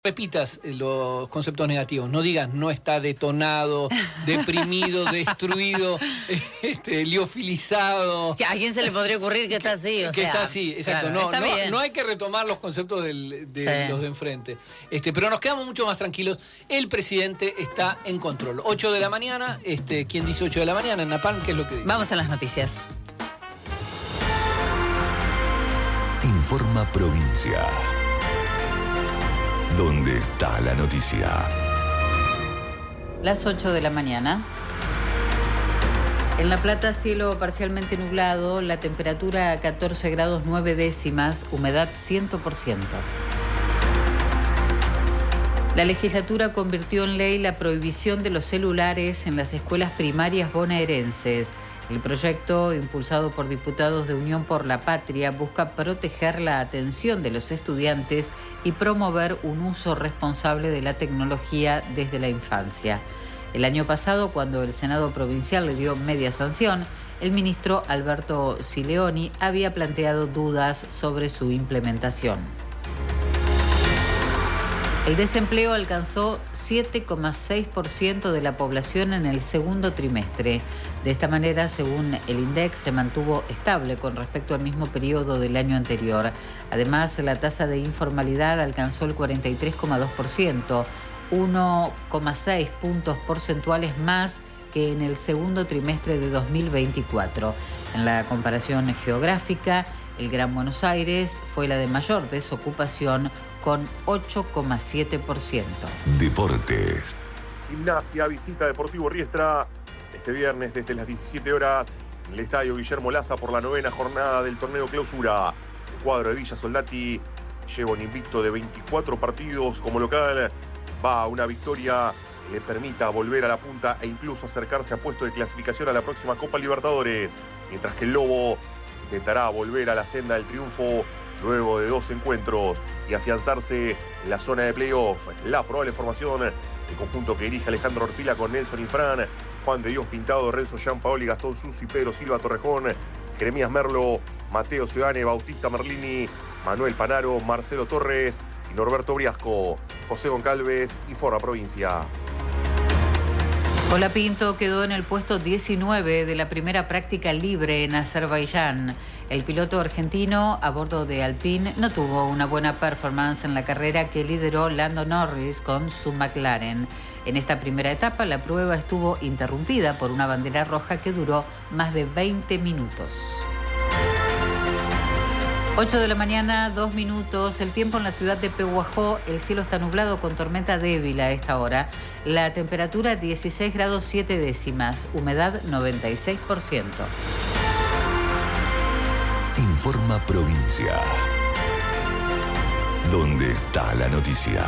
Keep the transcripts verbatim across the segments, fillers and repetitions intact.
Repitas los conceptos negativos, no digas no está detonado, deprimido, destruido, este, liofilizado. ¿A quién se le podría ocurrir que está así? O que sea, está así, exacto. Claro, no, está no, bien. no hay que retomar los conceptos del, de Sí. los de enfrente. Este, pero nos quedamos mucho más tranquilos. El presidente está en control. ocho de la mañana, este, ¿quién dice ocho de la mañana? En Napalm, ¿qué es lo que dice? Vamos a las noticias. Informa Provincia. ¿Dónde está la noticia? Las ocho de la mañana. En La Plata, cielo parcialmente nublado, la temperatura catorce grados nueve décimas, humedad cien por ciento. La legislatura convirtió en ley la prohibición de los celulares en las escuelas primarias bonaerenses. El proyecto, impulsado por diputados de Unión por la Patria, busca proteger la atención de los estudiantes y promover un uso responsable de la tecnología desde la infancia. El año pasado, cuando el Senado Provincial le dio media sanción, el ministro Alberto Sileoni había planteado dudas sobre su implementación. El desempleo alcanzó siete coma seis por ciento de la población en el segundo trimestre. De esta manera, según el INDEC, se mantuvo estable con respecto al mismo periodo del año anterior. Además, la tasa de informalidad alcanzó el cuarenta y tres coma dos por ciento, uno coma seis puntos porcentuales más que en el segundo trimestre de dos mil veinticuatro. En la comparación geográfica, el Gran Buenos Aires fue la de mayor desocupación, con ocho coma siete por ciento. Deportes. Gimnasia visita Deportivo Riestra este viernes desde las diecisiete horas en el estadio Guillermo Laza por la novena jornada del torneo Clausura. El cuadro de Villa Soldati lleva un invicto de veinticuatro partidos como local. Va a una victoria que le permita volver a la punta e incluso acercarse a puesto de clasificación a la próxima Copa Libertadores. Mientras que el Lobo intentará volver a la senda del triunfo luego de dos encuentros y afianzarse en la zona de playoff. La probable formación del conjunto que dirige Alejandro Orfila con Nelson Infran, Juan de Dios Pintado, Renzo Gianpaoli, Gastón Susi, Pedro Silva Torrejón, Jeremías Merlo, Mateo Ciudadane, Bautista Merlini, Manuel Panaro, Marcelo Torres y Norberto Briasco. José Goncalves, Informa Provincia. Colapinto quedó en el puesto diecinueve de la primera práctica libre en Azerbaiyán. El piloto argentino a bordo de Alpine no tuvo una buena performance en la carrera que lideró Lando Norris con su McLaren. En esta primera etapa, la prueba estuvo interrumpida por una bandera roja que duró más de veinte minutos. ocho de la mañana, dos minutos. El tiempo en la ciudad de Pehuajó, el cielo está nublado con tormenta débil a esta hora. La temperatura dieciséis grados siete décimas, humedad noventa y seis por ciento. Informa Provincia. ¿Dónde está la noticia?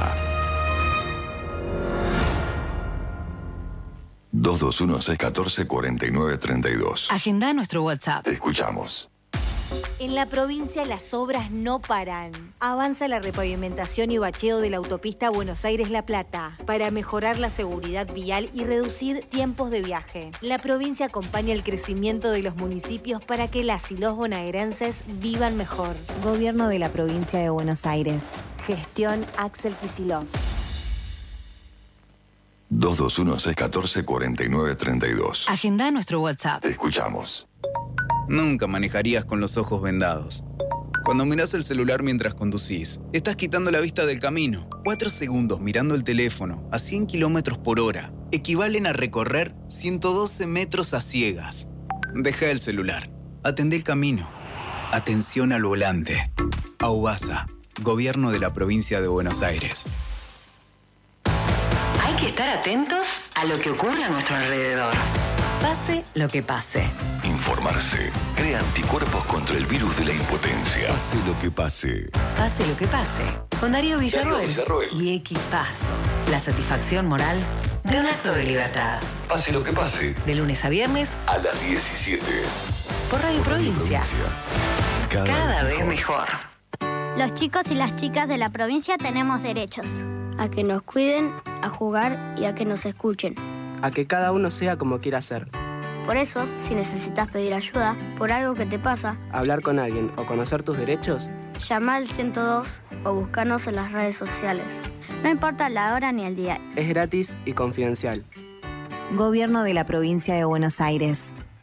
dos dos uno, seis uno cuatro, cuatro nueve tres dos. Agenda nuestro WhatsApp. Te escuchamos. En la provincia las obras no paran. Avanza la repavimentación y bacheo de la autopista Buenos Aires-La Plata para mejorar la seguridad vial y reducir tiempos de viaje. La provincia acompaña el crecimiento de los municipios para que las y los bonaerenses vivan mejor. Gobierno de la provincia de Buenos Aires. Gestión Axel Kicillof. dos dos uno, seis uno cuatro, cuatro nueve tres dos. Agenda nuestro WhatsApp. Te escuchamos. Nunca manejarías con los ojos vendados. Cuando mirás el celular mientras conducís, estás quitando la vista del camino. Cuatro segundos mirando el teléfono a cien kilómetros por hora equivalen a recorrer ciento doce metros a ciegas. Deja el celular. Atendé el camino. Atención al volante. Aubasa, Gobierno de la Provincia de Buenos Aires. Hay que estar atentos a lo que ocurre a nuestro alrededor. Pase lo que pase. Informarse. Crea anticuerpos contra el virus de la impotencia. Pase lo que pase. Pase lo que pase. Con Darío Villarroel, Villarroel. y Equipazo. La satisfacción moral de un acto de libertad. Pase lo que pase. De lunes a viernes A las diecisiete. por Radio Provincia. Cada, Cada vez mejor. Los chicos y las chicas de la provincia tenemos derechos. A que nos cuiden, a jugar y a que nos escuchen. A que cada uno sea como quiera ser. Por eso, si necesitas pedir ayuda por algo que te pasa, Hablar con alguien o conocer tus derechos, llama al ciento dos o búscanos en las redes sociales. No importa la hora ni el día. Es gratis y confidencial. Gobierno de la Provincia de Buenos Aires.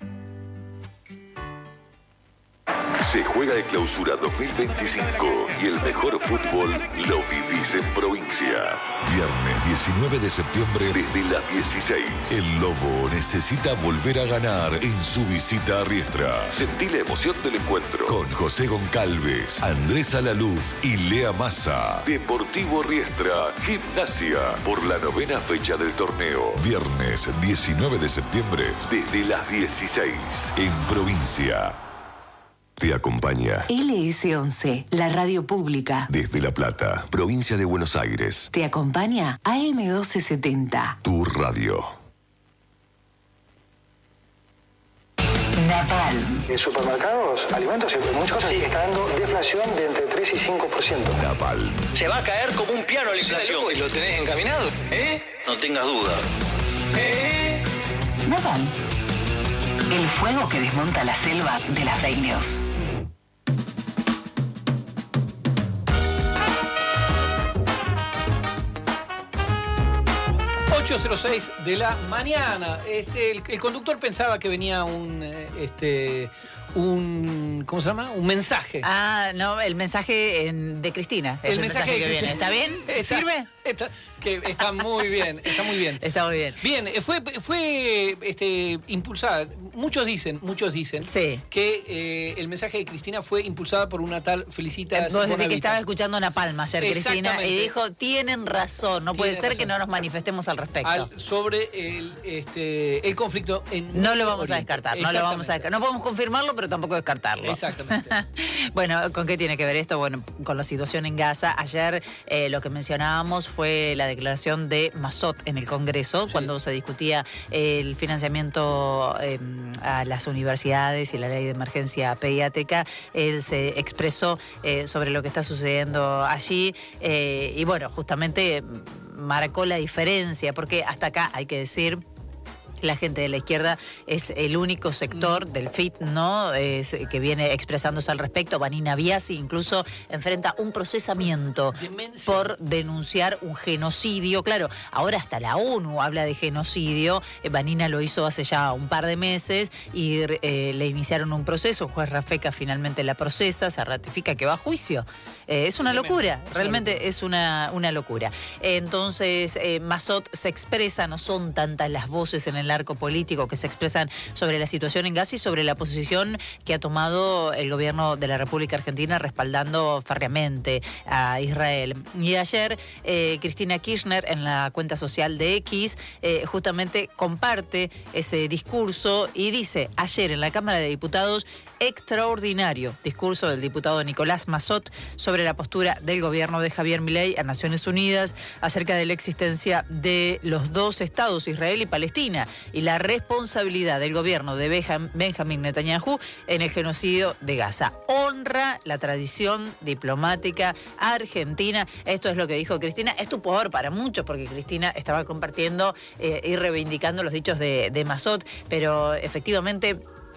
Se juega de clausura dos mil veinticinco y el mejor fútbol lo vivís en provincia. Viernes diecinueve de septiembre desde las dieciséis. El Lobo necesita volver a ganar en su visita a Riestra. Sentí la emoción del encuentro. Con José Goncalves, Andrés Alaluz y Lea Massa. Deportivo Riestra, Gimnasia, por la novena fecha del torneo. Viernes diecinueve de septiembre desde las dieciséis. En provincia. Te acompaña L S once, la radio pública. Desde La Plata, provincia de Buenos Aires. Te acompaña A M doce setenta. Tu radio. Napalm. En supermercados, alimentos y muchas cosas sí. Está dando deflación de entre tres y cinco por ciento. Napalm. Se va a caer como un piano la inflación. ¿Y lo tenés encaminado? ¿Eh? No tengas duda. ¿Eh? Napalm. El fuego que desmonta la selva de las fake news. ocho cero seis de la mañana. Este, el, el conductor pensaba que venía un, este, un, ¿cómo se llama? Un mensaje. Ah, no, el mensaje en, de Cristina. El, el mensaje, mensaje que viene. ¿Está bien? Está, ¿Sirve? Está, que está muy bien, está muy bien. Está muy bien. Bien, fue, fue este, impulsada. Muchos dicen, muchos dicen sí. que eh, el mensaje de Cristina fue impulsada por una tal Felicita. Vos decís que estaba escuchando una palma ayer, Cristina, y dijo, tienen razón, no puede ser razón. que no nos manifestemos al respecto. Al, sobre el, este, el conflicto en No lo vamos Oriente. a descartar, no lo vamos a descartar. No podemos confirmarlo, pero tampoco descartarlo. Exactamente. Bueno, ¿con qué tiene que ver esto? Bueno, con la situación en Gaza. Ayer eh, lo que mencionábamos fue la declaración de Massot en el Congreso, sí. cuando se discutía el financiamiento eh, a las universidades y la ley de emergencia pediátrica. Él se expresó eh, sobre lo que está sucediendo allí eh, y bueno, justamente marcó la diferencia, porque hasta acá hay que decir, la gente de la izquierda es el único sector mm. del F I T, ¿no? Es, que viene expresándose al respecto. Vanina Biasi incluso enfrenta un procesamiento Demencia. por denunciar un genocidio. Claro, ahora hasta la ONU habla de genocidio. Eh, Vanina lo hizo hace ya un par de meses y eh, le iniciaron un proceso. El juez Rafeca finalmente la procesa, se ratifica que va a juicio. Eh, es una locura, realmente es una, una locura. Eh, entonces, eh, Massot se expresa, no son tantas las voces en el arco político que se expresan sobre la situación en Gaza y sobre la posición que ha tomado el gobierno de la República Argentina respaldando férreamente a Israel. Y ayer eh, Cristina Kirchner en la cuenta social de X eh, justamente comparte ese discurso y dice, ayer en la Cámara de Diputados, extraordinario discurso del diputado Nicolás Massot sobre la postura del gobierno de Javier Milei a Naciones Unidas acerca de la existencia de los dos estados, Israel y Palestina, y la responsabilidad del gobierno de Benjamín Netanyahu en el genocidio de Gaza. Honra la tradición diplomática argentina. Esto es lo que dijo Cristina. Estupor para muchos, porque Cristina estaba compartiendo eh, y reivindicando los dichos de, de Massot, pero efectivamente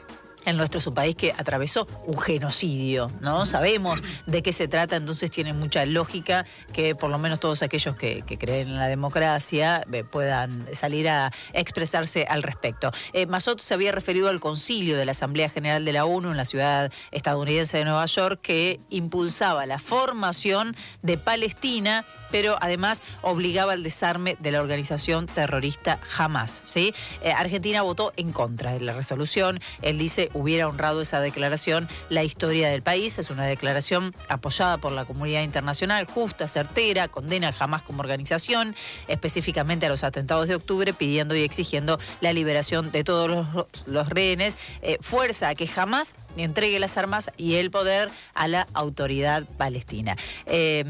en nuestro es un país que atravesó un genocidio, ¿no? Sabemos de qué se trata, entonces tiene mucha lógica que por lo menos todos aquellos que, que creen en la democracia eh, puedan salir a expresarse al respecto. Eh, Massot se había referido al concilio de la Asamblea General de la ONU en la ciudad estadounidense de Nueva York, que impulsaba la formación de Palestina, pero además obligaba al desarme de la organización terrorista Hamas, ¿sí? Eh, Argentina votó en contra de la resolución. Él dice, hubiera honrado esa declaración la historia del país. Es una declaración apoyada por la comunidad internacional, justa, certera, condena a Hamas como organización, específicamente a los atentados de octubre, pidiendo y exigiendo la liberación de todos los, los rehenes, eh, fuerza a que Hamas entregue las armas y el poder a la autoridad palestina. Eh,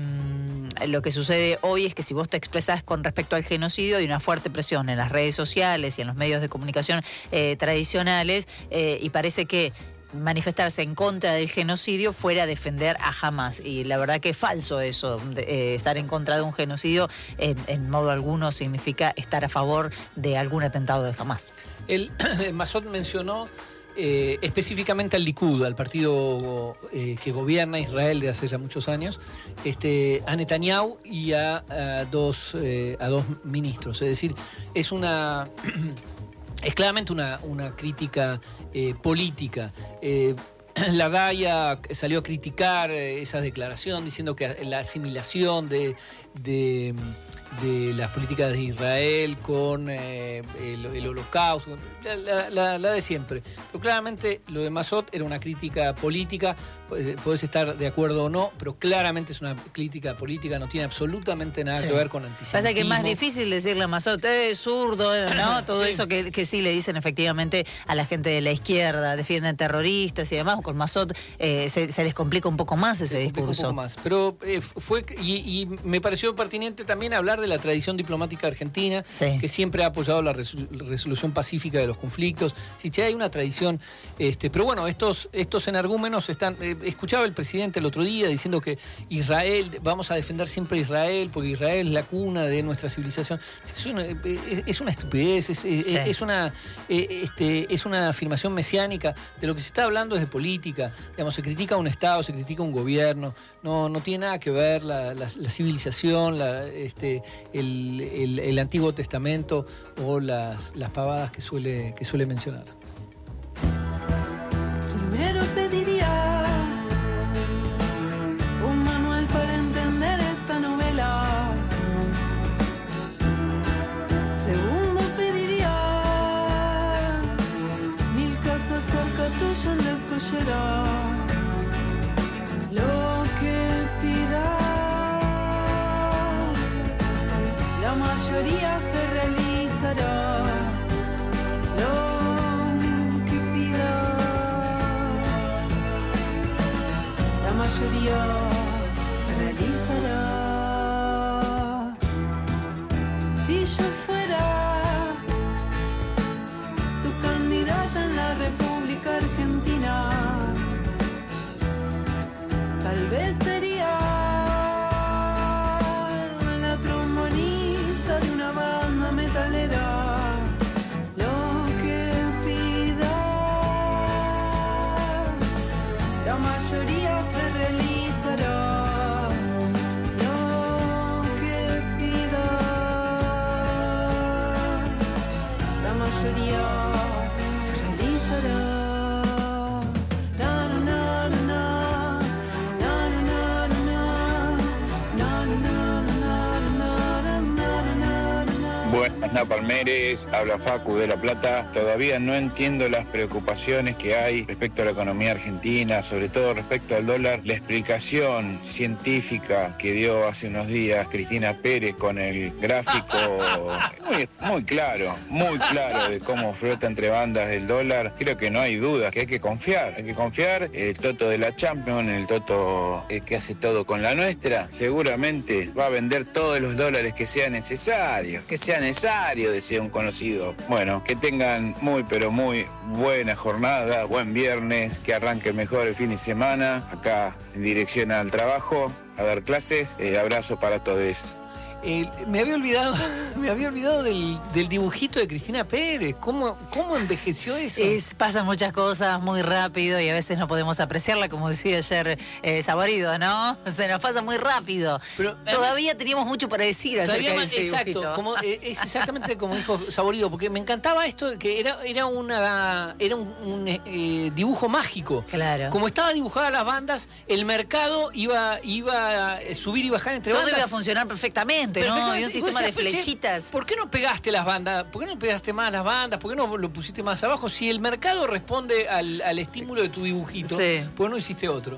lo que sucede hoy es que si vos te expresás con respecto al genocidio, hay una fuerte presión en las redes sociales y en los medios de comunicación eh, tradicionales eh, y parece que manifestarse en contra del genocidio fuera defender a Hamas, y la verdad que es falso eso, de, eh, estar en contra de un genocidio en, en modo alguno significa estar a favor de algún atentado de Hamas. El Massot mencionó eh, específicamente al Likud, al partido eh, que gobierna Israel de hace ya muchos años, este, a Netanyahu y a, a, dos, eh, a dos ministros. Es decir, es una... es claramente una, una crítica eh, política. Eh, La Raya salió a criticar esa declaración diciendo que la asimilación de, de, de las políticas de Israel con eh, el, el holocausto, la, la, la, la de siempre. Pero claramente lo de Mazot era una crítica política, podés estar de acuerdo o no, pero claramente es una crítica política, no tiene absolutamente nada sí. que ver con antisemitismo. Pasa que es más difícil decirle a Mazot, eh, zurdo, ¿no? Todo sí. eso que, que sí le dicen efectivamente a la gente de la izquierda, defienden terroristas y demás. Con Mazot eh, se, se les complica un poco más ese discurso. Un poco más. Pero eh, fue y, y me pareció pertinente también hablar de la tradición diplomática argentina, sí. que siempre ha apoyado la resolución pacífica de los conflictos. Sí, che, hay una tradición, este, pero bueno, estos, estos energúmenos están. Eh, escuchaba el presidente el otro día diciendo que Israel, vamos a defender siempre a Israel, porque Israel es la cuna de nuestra civilización. Es una, es una estupidez, es, sí. es, una, este, es una afirmación mesiánica. De lo que se está hablando es de política. Digamos, se critica un Estado, se critica un gobierno. No, no tiene nada que ver la, la, la civilización, la, este, el, el, el Antiguo Testamento o las, las pavadas que suele, que suele mencionar. Primero pediría un manual para entender esta novela. Segundo pediría mil casas cerca tuyo en la escollera. Lo que pida, la mayoría se realizará. Lo que pida, la mayoría se realizará. Si yo fuera tu candidata en la República Argentina, tal vez sería la trombonista de una banda metalera. Lo que pida, la mayoría se realizará. Lo que pida, la mayoría se realizará. Buenas, Palmeres, habla Facu de La Plata. Todavía no entiendo las preocupaciones que hay respecto a la economía argentina, sobre todo respecto al dólar. La explicación científica que dio hace unos días Cristina Pérez con el gráfico muy, muy claro, muy claro de cómo flota entre bandas el dólar. Creo que no hay duda, que hay que confiar, hay que confiar. El Toto de la Champions, el Toto que hace todo con la nuestra, seguramente va a vender todos los dólares que sea necesario, que sea necesario, decía un conocido. Bueno, que tengan muy pero muy buena jornada, buen viernes, que arranque mejor el fin de semana, acá en dirección al trabajo, a dar clases. Eh, abrazo para todos. Eh, me había olvidado, me había olvidado del, del dibujito de Cristina Pérez. ¿Cómo, cómo envejeció eso? Es, pasan muchas cosas muy rápido y a veces no podemos apreciarla, como decía ayer eh, Saborido, ¿no? Se nos pasa muy rápido. Pero todavía además, teníamos mucho para decir acerca de ese exacto, dibujito. Como, eh, es exactamente como dijo Saborido, porque me encantaba esto, que era, era, una, era un, un eh, dibujo mágico. Claro. Como estaba dibujada las bandas, el mercado iba, iba a subir y bajar entre Todo bandas. Todo iba a funcionar perfectamente. ¿No? Había un sistema de flechitas. ¿Por qué no pegaste las bandas? ¿Por qué no pegaste más las bandas? ¿Por qué no lo pusiste más abajo? Si el mercado responde al, al estímulo de tu dibujito, sí. ¿Por qué no hiciste otro?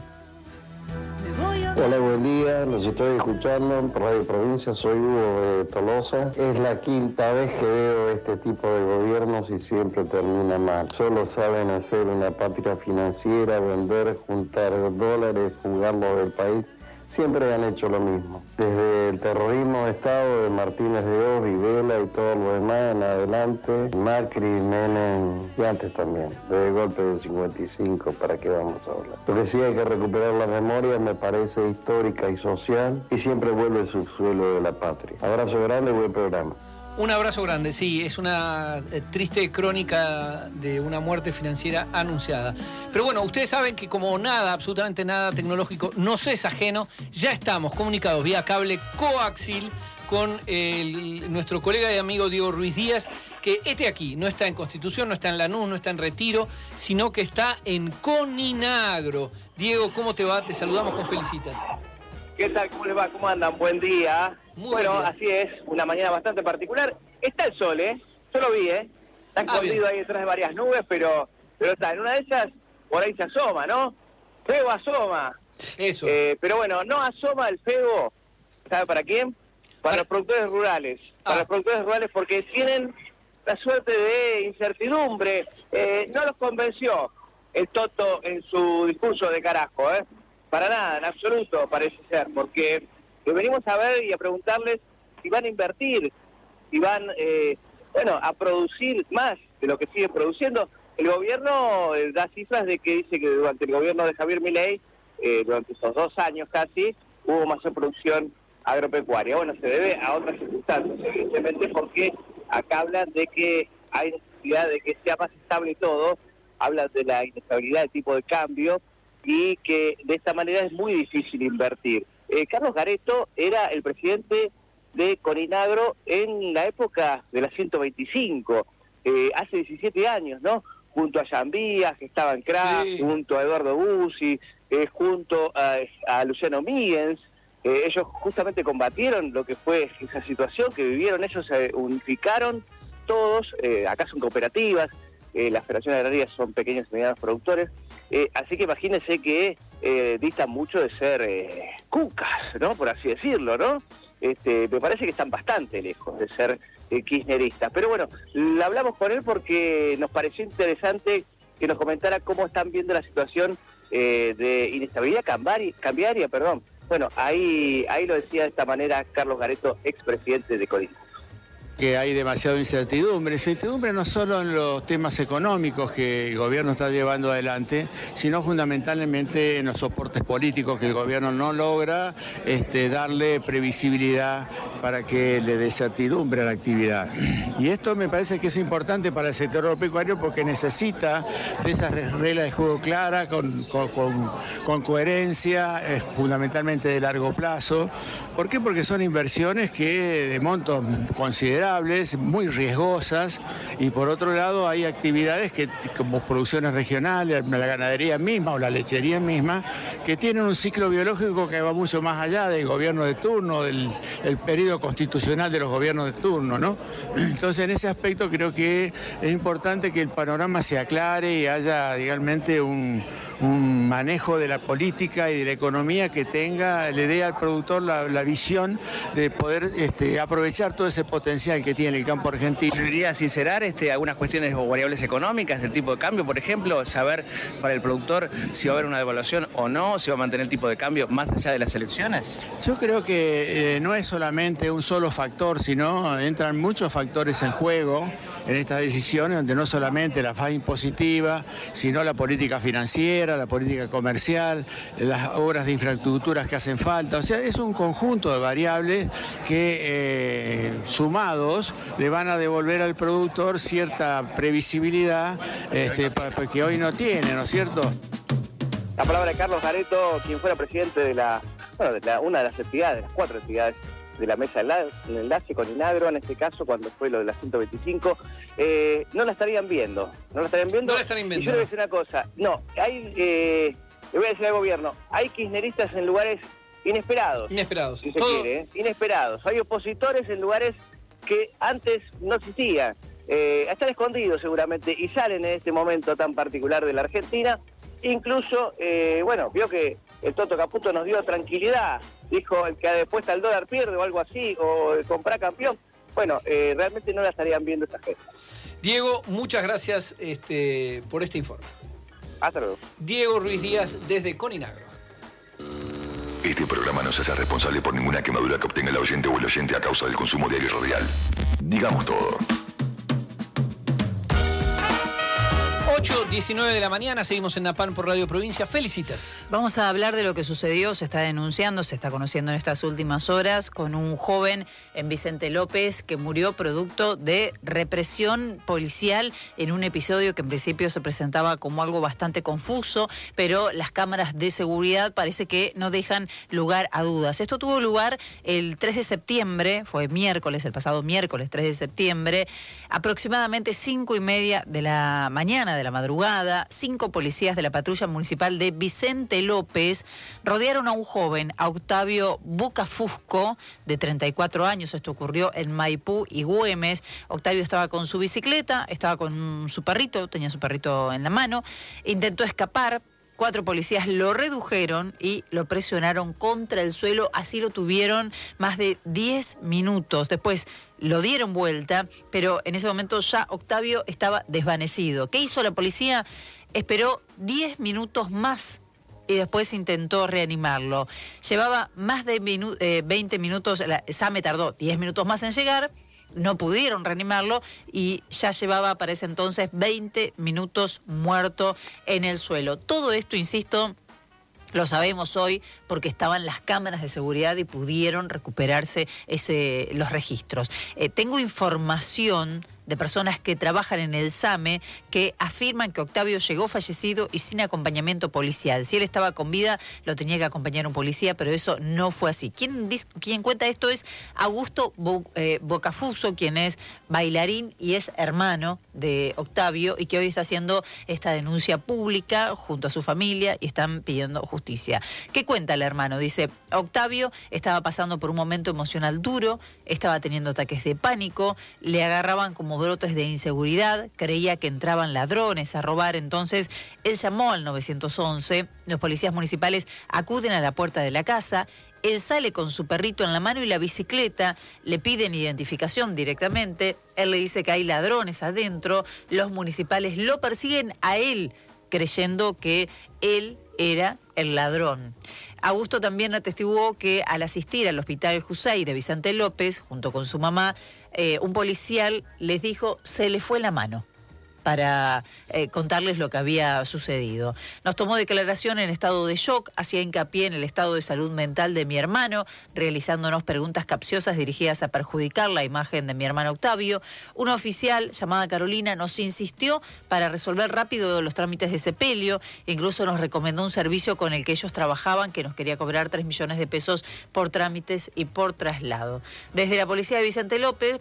Hola, buen día, los estoy escuchando por Radio Provincia, soy Hugo de Tolosa. Es la quinta vez que veo este tipo de gobiernos y siempre termina mal. Solo saben hacer una patria financiera, vender, juntar dólares, jugarlos del país. Siempre han hecho lo mismo. Desde el terrorismo de Estado de Martínez de Oz, Videla y todo lo demás en adelante, Macri, Menem y antes también, desde el golpe del cincuenta y cinco, ¿para qué vamos a hablar? Lo que sí hay que recuperar la memoria, me parece histórica y social, y siempre vuelve el subsuelo de la patria. Abrazo grande y buen programa. Un abrazo grande, sí, es una eh, triste crónica de una muerte financiera anunciada. Pero bueno, ustedes saben que como nada, absolutamente nada tecnológico nos es ajeno, ya estamos comunicados vía cable coaxil con el, nuestro colega y amigo Diego Ruiz Díaz, que este aquí no está en Constitución, no está en Lanús, no está en Retiro, sino que está en Coninagro. Diego, ¿cómo te va? Te saludamos con felicitas. ¿Qué tal? ¿Cómo les va? ¿Cómo andan? Buen día. Muy bueno, bien. Así es, una mañana bastante particular. Está el sol, ¿eh? Yo lo vi, ¿eh? Está escondido ah, ahí detrás de varias nubes, pero, pero está, en una de ellas, por ahí se asoma, ¿no? Fego asoma. Eso. Eh, pero bueno, no asoma el fego, ¿sabe para quién? Para, para... los productores rurales. Ah. Para los productores rurales porque tienen la suerte de incertidumbre. Eh, no los convenció el Toto en su discurso de carajo, ¿eh? Para nada, en absoluto, parece ser, porque venimos a ver y a preguntarles si van a invertir, si van, eh, bueno, a producir más de lo que siguen produciendo. El gobierno eh, da cifras de que dice que durante el gobierno de Javier Milei, eh, durante estos dos años casi, hubo mayor producción agropecuaria. Bueno, se debe a otras circunstancias, evidentemente, porque acá hablan de que hay necesidad de que sea más estable todo, hablan de la inestabilidad del tipo de cambio, y que de esta manera es muy difícil invertir. Eh, Carlos Gareto era el presidente de Coninagro en la época de la ciento veinticinco, eh, hace diecisiete años, ¿no? Junto a Yambías, que estaba en Kraft, sí. Junto a Eduardo Bussi, eh, junto a, a Luciano Míguez. Eh, ellos justamente combatieron lo que fue esa situación que vivieron, ellos se unificaron todos, eh, acá son cooperativas, eh, las federaciones agrarias son pequeños y medianos productores. Eh, así que imagínense que eh, distan mucho de ser eh, cucas, ¿no? Por así decirlo, ¿no? Este, me parece que están bastante lejos de ser eh, kirchneristas. Pero bueno, la hablamos con él porque nos pareció interesante que nos comentara cómo están viendo la situación eh, de inestabilidad cambiaria, cambiaria, perdón. Bueno, ahí, ahí lo decía de esta manera Carlos Gareto, expresidente de Coninagro. Que hay demasiada incertidumbre. Incertidumbre no solo en los temas económicos que el gobierno está llevando adelante, sino fundamentalmente en los soportes políticos que el gobierno no logra este, darle previsibilidad para que le dé certidumbre a la actividad. Y esto me parece que es importante para el sector agropecuario porque necesita de esas reglas de juego claras, con, con, con, con coherencia, eh, fundamentalmente de largo plazo. ¿Por qué? Porque son inversiones que de montos considerables, muy riesgosas, y por otro lado hay actividades que como producciones regionales, la ganadería misma o la lechería misma, que tienen un ciclo biológico que va mucho más allá del gobierno de turno, del el periodo constitucional de los gobiernos de turno, ¿no? Entonces en ese aspecto creo que es importante que el panorama se aclare y haya realmente un un manejo de la política y de la economía que tenga, le dé al productor la, la visión de poder este, aprovechar todo ese potencial que tiene el campo argentino. ¿Debería sincerar este, algunas cuestiones o variables económicas del tipo de cambio, por ejemplo? Saber para el productor si va a haber una devaluación o no, si va a mantener el tipo de cambio más allá de las elecciones. Yo creo que eh, no es solamente un solo factor, sino entran muchos factores en juego en estas decisiones, donde no solamente la fase impositiva, sino la política financiera, la política comercial, las obras de infraestructuras que hacen falta. O sea, es un conjunto de variables que eh, sumados le van a devolver al productor cierta previsibilidad este, que hoy no tiene, ¿no es cierto? La palabra de Carlos Gareto, quien fuera presidente de la, bueno, de la, una de las entidades, de las cuatro entidades de la mesa de enlace con Coninagro, en este caso cuando fue lo de la ciento veinticinco, eh, no la estarían viendo, no la estarían viendo. No la estarían viendo. Y yo le voy a decir una cosa, no, hay, eh, le voy a decir al gobierno, hay kirchneristas en lugares inesperados. Inesperados. Si se Todo... quiere, ¿eh? Inesperados. Hay opositores en lugares que antes no existían. Eh, están escondidos seguramente y salen en este momento tan particular de la Argentina. Incluso, eh, bueno, vio que el Toto Caputo nos dio tranquilidad, dijo el que apuesta al dólar pierde o algo así, o el comprar campeón. Bueno, eh, realmente no la estarían viendo esta gente. Diego, muchas gracias este, por este informe. Hasta luego. Diego Ruiz Díaz desde Coninagro. Este programa no se hace responsable por ninguna quemadura que obtenga el oyente o el oyente a causa del consumo de aire radial. Digamos todo. ocho diecinueve de la mañana, seguimos en Napalm por Radio Provincia. Felicitas. Vamos a hablar de lo que sucedió, se está denunciando, se está conociendo en estas últimas horas con un joven en Vicente López que murió producto de represión policial en un episodio que en principio se presentaba como algo bastante confuso, pero las cámaras de seguridad parece que no dejan lugar a dudas. Esto tuvo lugar el tres de septiembre, fue miércoles, el pasado miércoles tres de septiembre, aproximadamente cinco y media de la mañana, de la madrugada. Cinco policías de la patrulla municipal de Vicente López rodearon a un joven, a Octavio Bucafusco, de treinta y cuatro años. Esto ocurrió en Maipú y Güemes. Octavio estaba con su bicicleta, estaba con su perrito, tenía su perrito en la mano, intentó escapar. Cuatro policías lo redujeron y lo presionaron contra el suelo, así lo tuvieron más de diez minutos. Después lo dieron vuelta, pero en ese momento ya Octavio estaba desvanecido. ¿Qué hizo la policía? Esperó diez minutos más y después intentó reanimarlo. Llevaba más de minu- eh, veinte minutos, la SAME tardó diez minutos más en llegar. No pudieron reanimarlo y ya llevaba para ese entonces veinte minutos muerto en el suelo. Todo esto, insisto, lo sabemos hoy porque estaban las cámaras de seguridad y pudieron recuperarse ese, los registros. Eh, tengo información de personas que trabajan en el SAME que afirman que Octavio llegó fallecido y sin acompañamiento policial. Si él estaba con vida, lo tenía que acompañar un policía, pero eso no fue así. Quien, dice, quien cuenta esto es Augusto Bo, eh, Bocafuso, quien es bailarín y es hermano de Octavio y que hoy está haciendo esta denuncia pública junto a su familia y están pidiendo justicia. ¿Qué cuenta el hermano? Dice, Octavio estaba pasando por un momento emocional duro, estaba teniendo ataques de pánico, le agarraban como brotes de inseguridad, creía que entraban ladrones a robar, entonces él llamó al nueve once, los policías municipales acuden a la puerta de la casa, él sale con su perrito en la mano y la bicicleta, le piden identificación directamente, él le dice que hay ladrones adentro, los municipales lo persiguen a él, creyendo que él era el ladrón. Augusto también atestiguó que al asistir al hospital Jusey de Vicente López, junto con su mamá, eh, un policial les dijo, se le fue la mano, para eh, contarles lo que había sucedido. Nos tomó declaración en estado de shock, hacía hincapié en el estado de salud mental de mi hermano, realizándonos preguntas capciosas dirigidas a perjudicar la imagen de mi hermano Octavio. Una oficial llamada Carolina nos insistió para resolver rápido los trámites de sepelio, incluso nos recomendó un servicio con el que ellos trabajaban, que nos quería cobrar tres millones de pesos por trámites y por traslado. Desde la policía de Vicente López,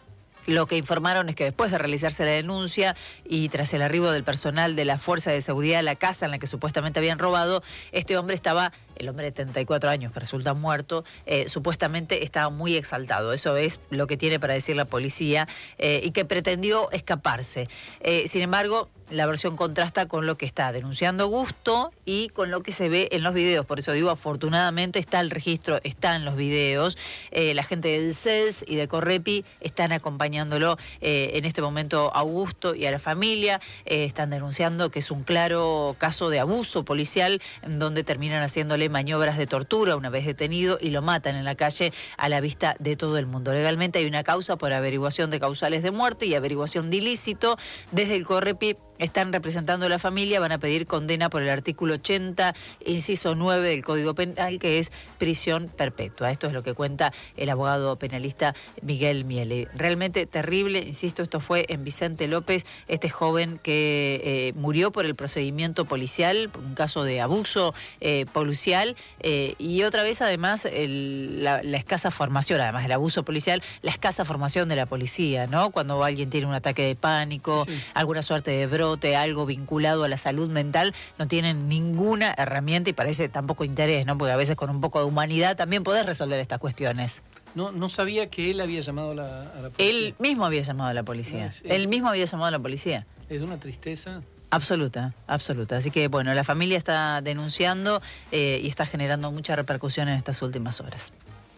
lo que informaron es que después de realizarse la denuncia y tras el arribo del personal de la Fuerza de Seguridad a la casa en la que supuestamente habían robado, este hombre estaba, el hombre de treinta y cuatro años que resulta muerto, eh, supuestamente estaba muy exaltado. Eso es lo que tiene para decir la policía eh, y que pretendió escaparse. Eh, sin embargo, la versión contrasta con lo que está denunciando Augusto y con lo que se ve en los videos. Por eso digo, afortunadamente está el registro, está en los videos. Eh, la gente del C E S y de Correpi están acompañándolo eh, en este momento a Augusto y a la familia. Eh, están denunciando que es un claro caso de abuso policial en donde terminan haciéndole maniobras de tortura una vez detenido y lo matan en la calle a la vista de todo el mundo. Legalmente hay una causa por averiguación de causales de muerte y averiguación de ilícito. Desde el Correpi están representando a la familia, van a pedir condena por el artículo ochenta, inciso nueve del Código Penal, que es prisión perpetua. Esto es lo que cuenta el abogado penalista Miguel Miele. Realmente terrible, insisto, esto fue en Vicente López, este joven que eh, murió por el procedimiento policial, por un caso de abuso eh, policial, eh, y otra vez además el, la, la escasa formación, además del abuso policial, la escasa formación de la policía, ¿no? Cuando alguien tiene un ataque de pánico, sí, alguna suerte de brote, algo vinculado a la salud mental, no tienen ninguna herramienta y parece tampoco interés, ¿no? Porque a veces con un poco de humanidad también podés resolver estas cuestiones. No, no sabía que él había llamado a la, a la policía. Él mismo había llamado a la policía. No, sí. Él mismo había llamado a la policía. Es una tristeza. Absoluta, absoluta. Así que, bueno, la familia está denunciando eh, y está generando mucha repercusión en estas últimas horas.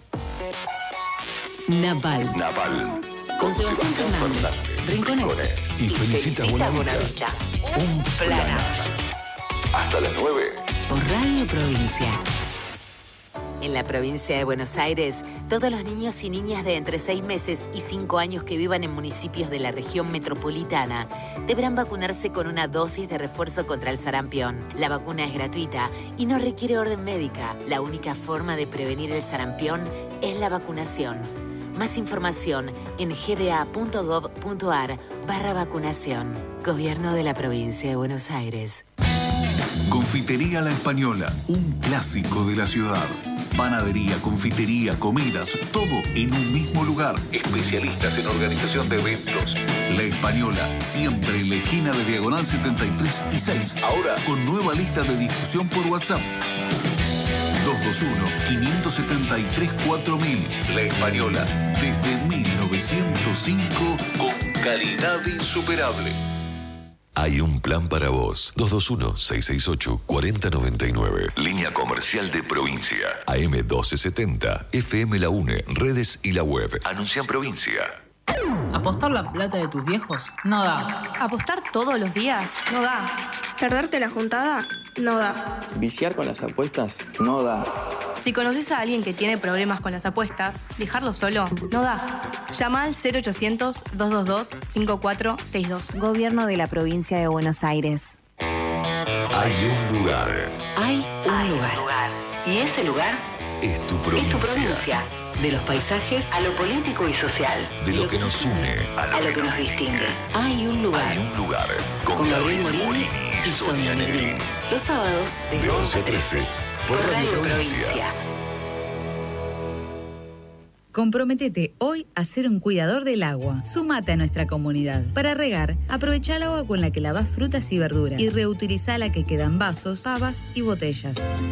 Napalm. Napalm. Con Sebastián Fernández, Rinconet y Felicita Bonavita. Un planazo. Hasta las nueve. Por Radio Provincia. En la provincia de Buenos Aires, todos los niños y niñas de entre seis meses y cinco años que vivan en municipios de la región metropolitana deberán vacunarse con una dosis de refuerzo contra el sarampión. La vacuna es gratuita y no requiere orden médica. La única forma de prevenir el sarampión es la vacunación. Más información en gba.gov.ar barra vacunación. Gobierno de la provincia de Buenos Aires. Confitería La Española, un clásico de la ciudad. Panadería, confitería, comidas, todo en un mismo lugar. Especialistas en organización de eventos. La Española, siempre en la esquina de Diagonal setenta y tres y seis. Ahora con nueva lista de difusión por WhatsApp. dos dos uno, cinco siete tres, cuatro mil. La Española, desde mil novecientos cinco, con calidad insuperable. Hay un plan para vos. dos dos uno, seis seis ocho, cuatro cero nueve nueve. Línea comercial de provincia. A M doce setenta. F M La UNE. Redes y la web. Anuncia en provincia. ¿Apostar la plata de tus viejos? No da. ¿Apostar todos los días? No da. ¿Perderte la juntada? No da. ¿Viciar con las apuestas? No da. Si conoces a alguien que tiene problemas con las apuestas, dejarlo solo no da. Llama al cero ochocientos, dos dos dos, cinco cuatro seis dos. Gobierno de la provincia de Buenos Aires. Hay un lugar. Hay un Hay lugar. un lugar. Y ese lugar Es tu provincia. es tu provincia. De los paisajes A lo político y social. De lo que nos une. A lo que nos distingue. hay un lugar. Hay un lugar. Con, Con Gabriel Gabriel Morini Morini y Sonia Negrín. Los sábados De once a trece. Por Radio Provincia. Comprométete hoy a ser un cuidador del agua. Sumate a nuestra comunidad. Para regar, aprovecha el agua con la que lavas frutas y verduras y reutiliza la que queda en vasos, pavas y botellas.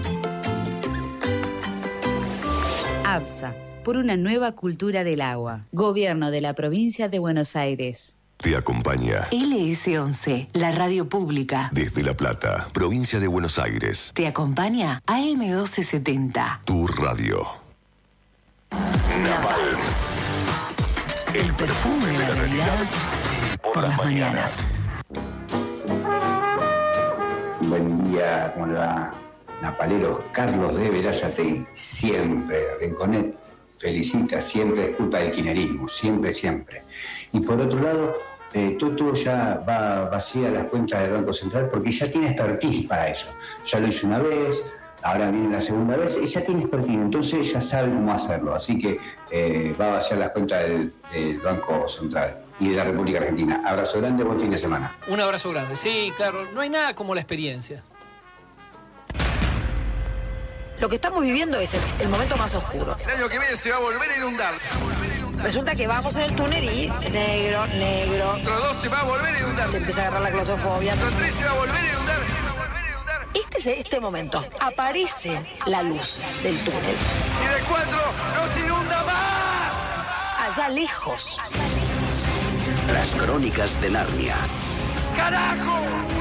ABSA, por una nueva cultura del agua. Gobierno de la provincia de Buenos Aires. Te acompaña L S once, la radio pública. desde La Plata, provincia de Buenos Aires. Te acompaña A M doce setenta. Tu radio. Napalm. El perfume de la realidad por las mañanas. Buen día, ¿cómo le va? Napaleros, Carlos de Verazategui, siempre, Rinconet felicita, siempre es culpa del kirchnerismo, siempre, siempre. Y por otro lado, eh, Toto ya va vacía las cuentas del Banco Central porque ya tiene expertise para eso. Ya lo hizo una vez, ahora viene la segunda vez y ya tiene expertise, entonces ya sabe cómo hacerlo. Así que eh, va a vaciar las cuentas del, del Banco Central y de la República Argentina. Abrazo grande, buen fin de semana. Un abrazo grande, sí, claro, no hay nada como la experiencia. Lo que estamos viviendo es el, el momento más oscuro. El año que viene se va a volver a inundar. Resulta que vamos en el túnel y negro, negro. Dentro dos se va a volver a inundar. Te empieza a agarrar la claustrofobia. Dentro tres se va a volver a inundar. Este es este momento. Aparece la luz del túnel. Y de cuatro no se inunda más. Allá lejos. Las crónicas de Narnia. ¡Carajo!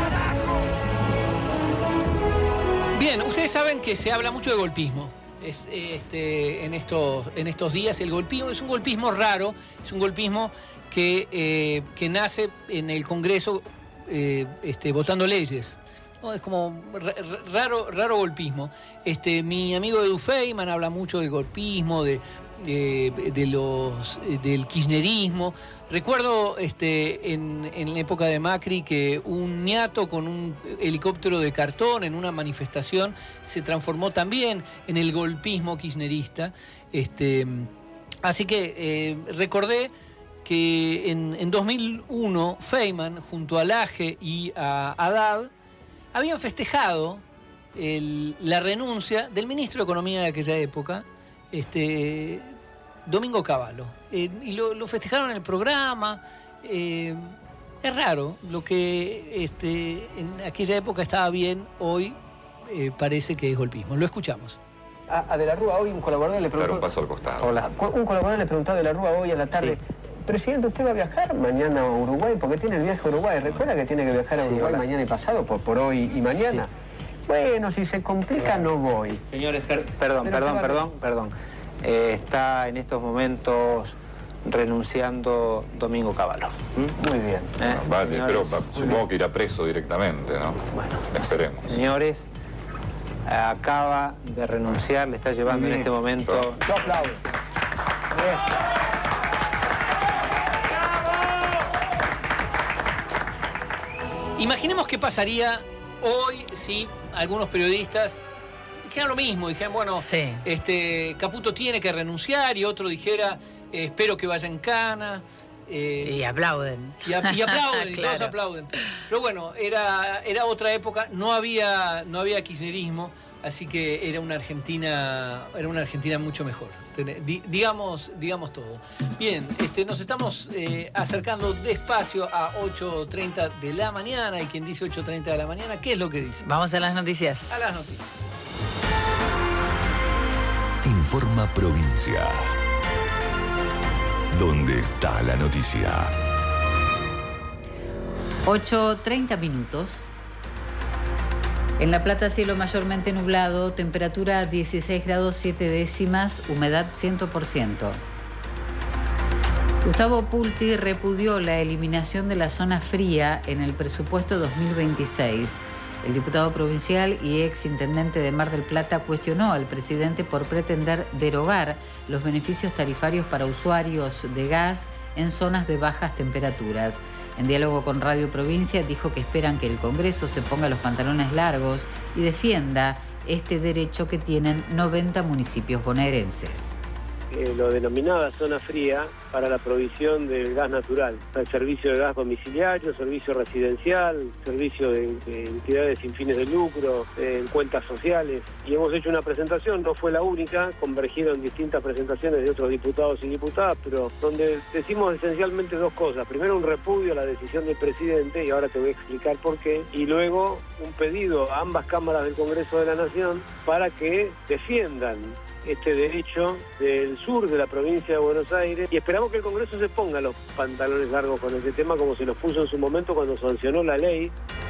Bien, ustedes saben que se habla mucho de golpismo. Es, este, en, estos, en estos días el golpismo es un golpismo raro, es un golpismo que, eh, que nace en el Congreso eh, este, votando leyes. ¿No? Es como raro, raro golpismo. Este, mi amigo Edu Feynman habla mucho del golpismo, de, de, de los, del kirchnerismo. Recuerdo este, en, en la época de Macri que un ñato con un helicóptero de cartón en una manifestación se transformó también en el golpismo kirchnerista. Este, así que eh, recordé que en, en dos mil uno Feynman junto a Laje y a Haddad habían festejado el, la renuncia del ministro de Economía de aquella época, este, Domingo Cavallo. Eh, y lo, lo festejaron en el programa. Eh, es raro, lo que este, en aquella época estaba bien, hoy eh, parece que es golpismo. Lo escuchamos. A, a De la Rúa hoy un colaborador le preguntó... Claro, un paso al costado. Hola. Un colaborador le preguntó a De la Rúa hoy a la tarde... Sí. Presidente, ¿usted va a viajar mañana a Uruguay? Porque tiene el viaje a Uruguay. ¿Recuerda que tiene que viajar a Uruguay sí, mañana y pasado? Por, por hoy y mañana. Sí. Bueno, si se complica, no voy. Señores, per perdón, perdón, perdón, perdón. Eh, está en estos momentos renunciando Domingo Cavallo. ¿Mm? Muy bien. ¿Eh? No, vale, señores, pero supongo que irá preso directamente, ¿no? Bueno, esperemos. Señores, acaba de renunciar, le está llevando en este momento... Yo aplaudo. Imaginemos qué pasaría hoy si algunos periodistas dijeran lo mismo, dijeran, bueno, sí. este, Caputo tiene que renunciar, y otro dijera, eh, espero que vaya en cana. Eh, y aplauden. Y, a, y aplauden, y claro. todos aplauden. Pero bueno, era, era otra época, no había, no había kirchnerismo, así que era una Argentina, era una Argentina mucho mejor. D digamos, digamos todo. Bien, este, nos estamos eh, acercando despacio a ocho treinta de la mañana, y quien dice ocho treinta de la mañana, ¿qué es lo que dice? Vamos a las noticias. A las noticias. Informa Provincia. ¿Dónde está la noticia? ocho treinta minutos. En La Plata, cielo mayormente nublado, temperatura dieciséis grados siete décimas, humedad cien por ciento. Gustavo Pulti repudió la eliminación de la zona fría en el presupuesto dos mil veintiséis. El diputado provincial y ex intendente de Mar del Plata cuestionó al presidente por pretender derogar los beneficios tarifarios para usuarios de gas en zonas de bajas temperaturas. En diálogo con Radio Provincia dijo que esperan que el Congreso se ponga los pantalones largos y defienda este derecho que tienen noventa municipios bonaerenses. Eh, lo denominaba zona fría para la provisión del gas natural, el servicio de gas domiciliario, servicio residencial, servicio de, de entidades sin fines de lucro, eh, en cuentas sociales. Y hemos hecho una presentación, no fue la única, convergieron distintas presentaciones de otros diputados y diputadas, pero donde decimos esencialmente dos cosas. Primero, un repudio a la decisión del presidente, y ahora te voy a explicar por qué, y luego un pedido a ambas cámaras del Congreso de la Nación para que defiendan este derecho del sur de la provincia de Buenos Aires, y esperamos que el Congreso se ponga los pantalones largos con este tema, como se los puso en su momento cuando sancionó la ley.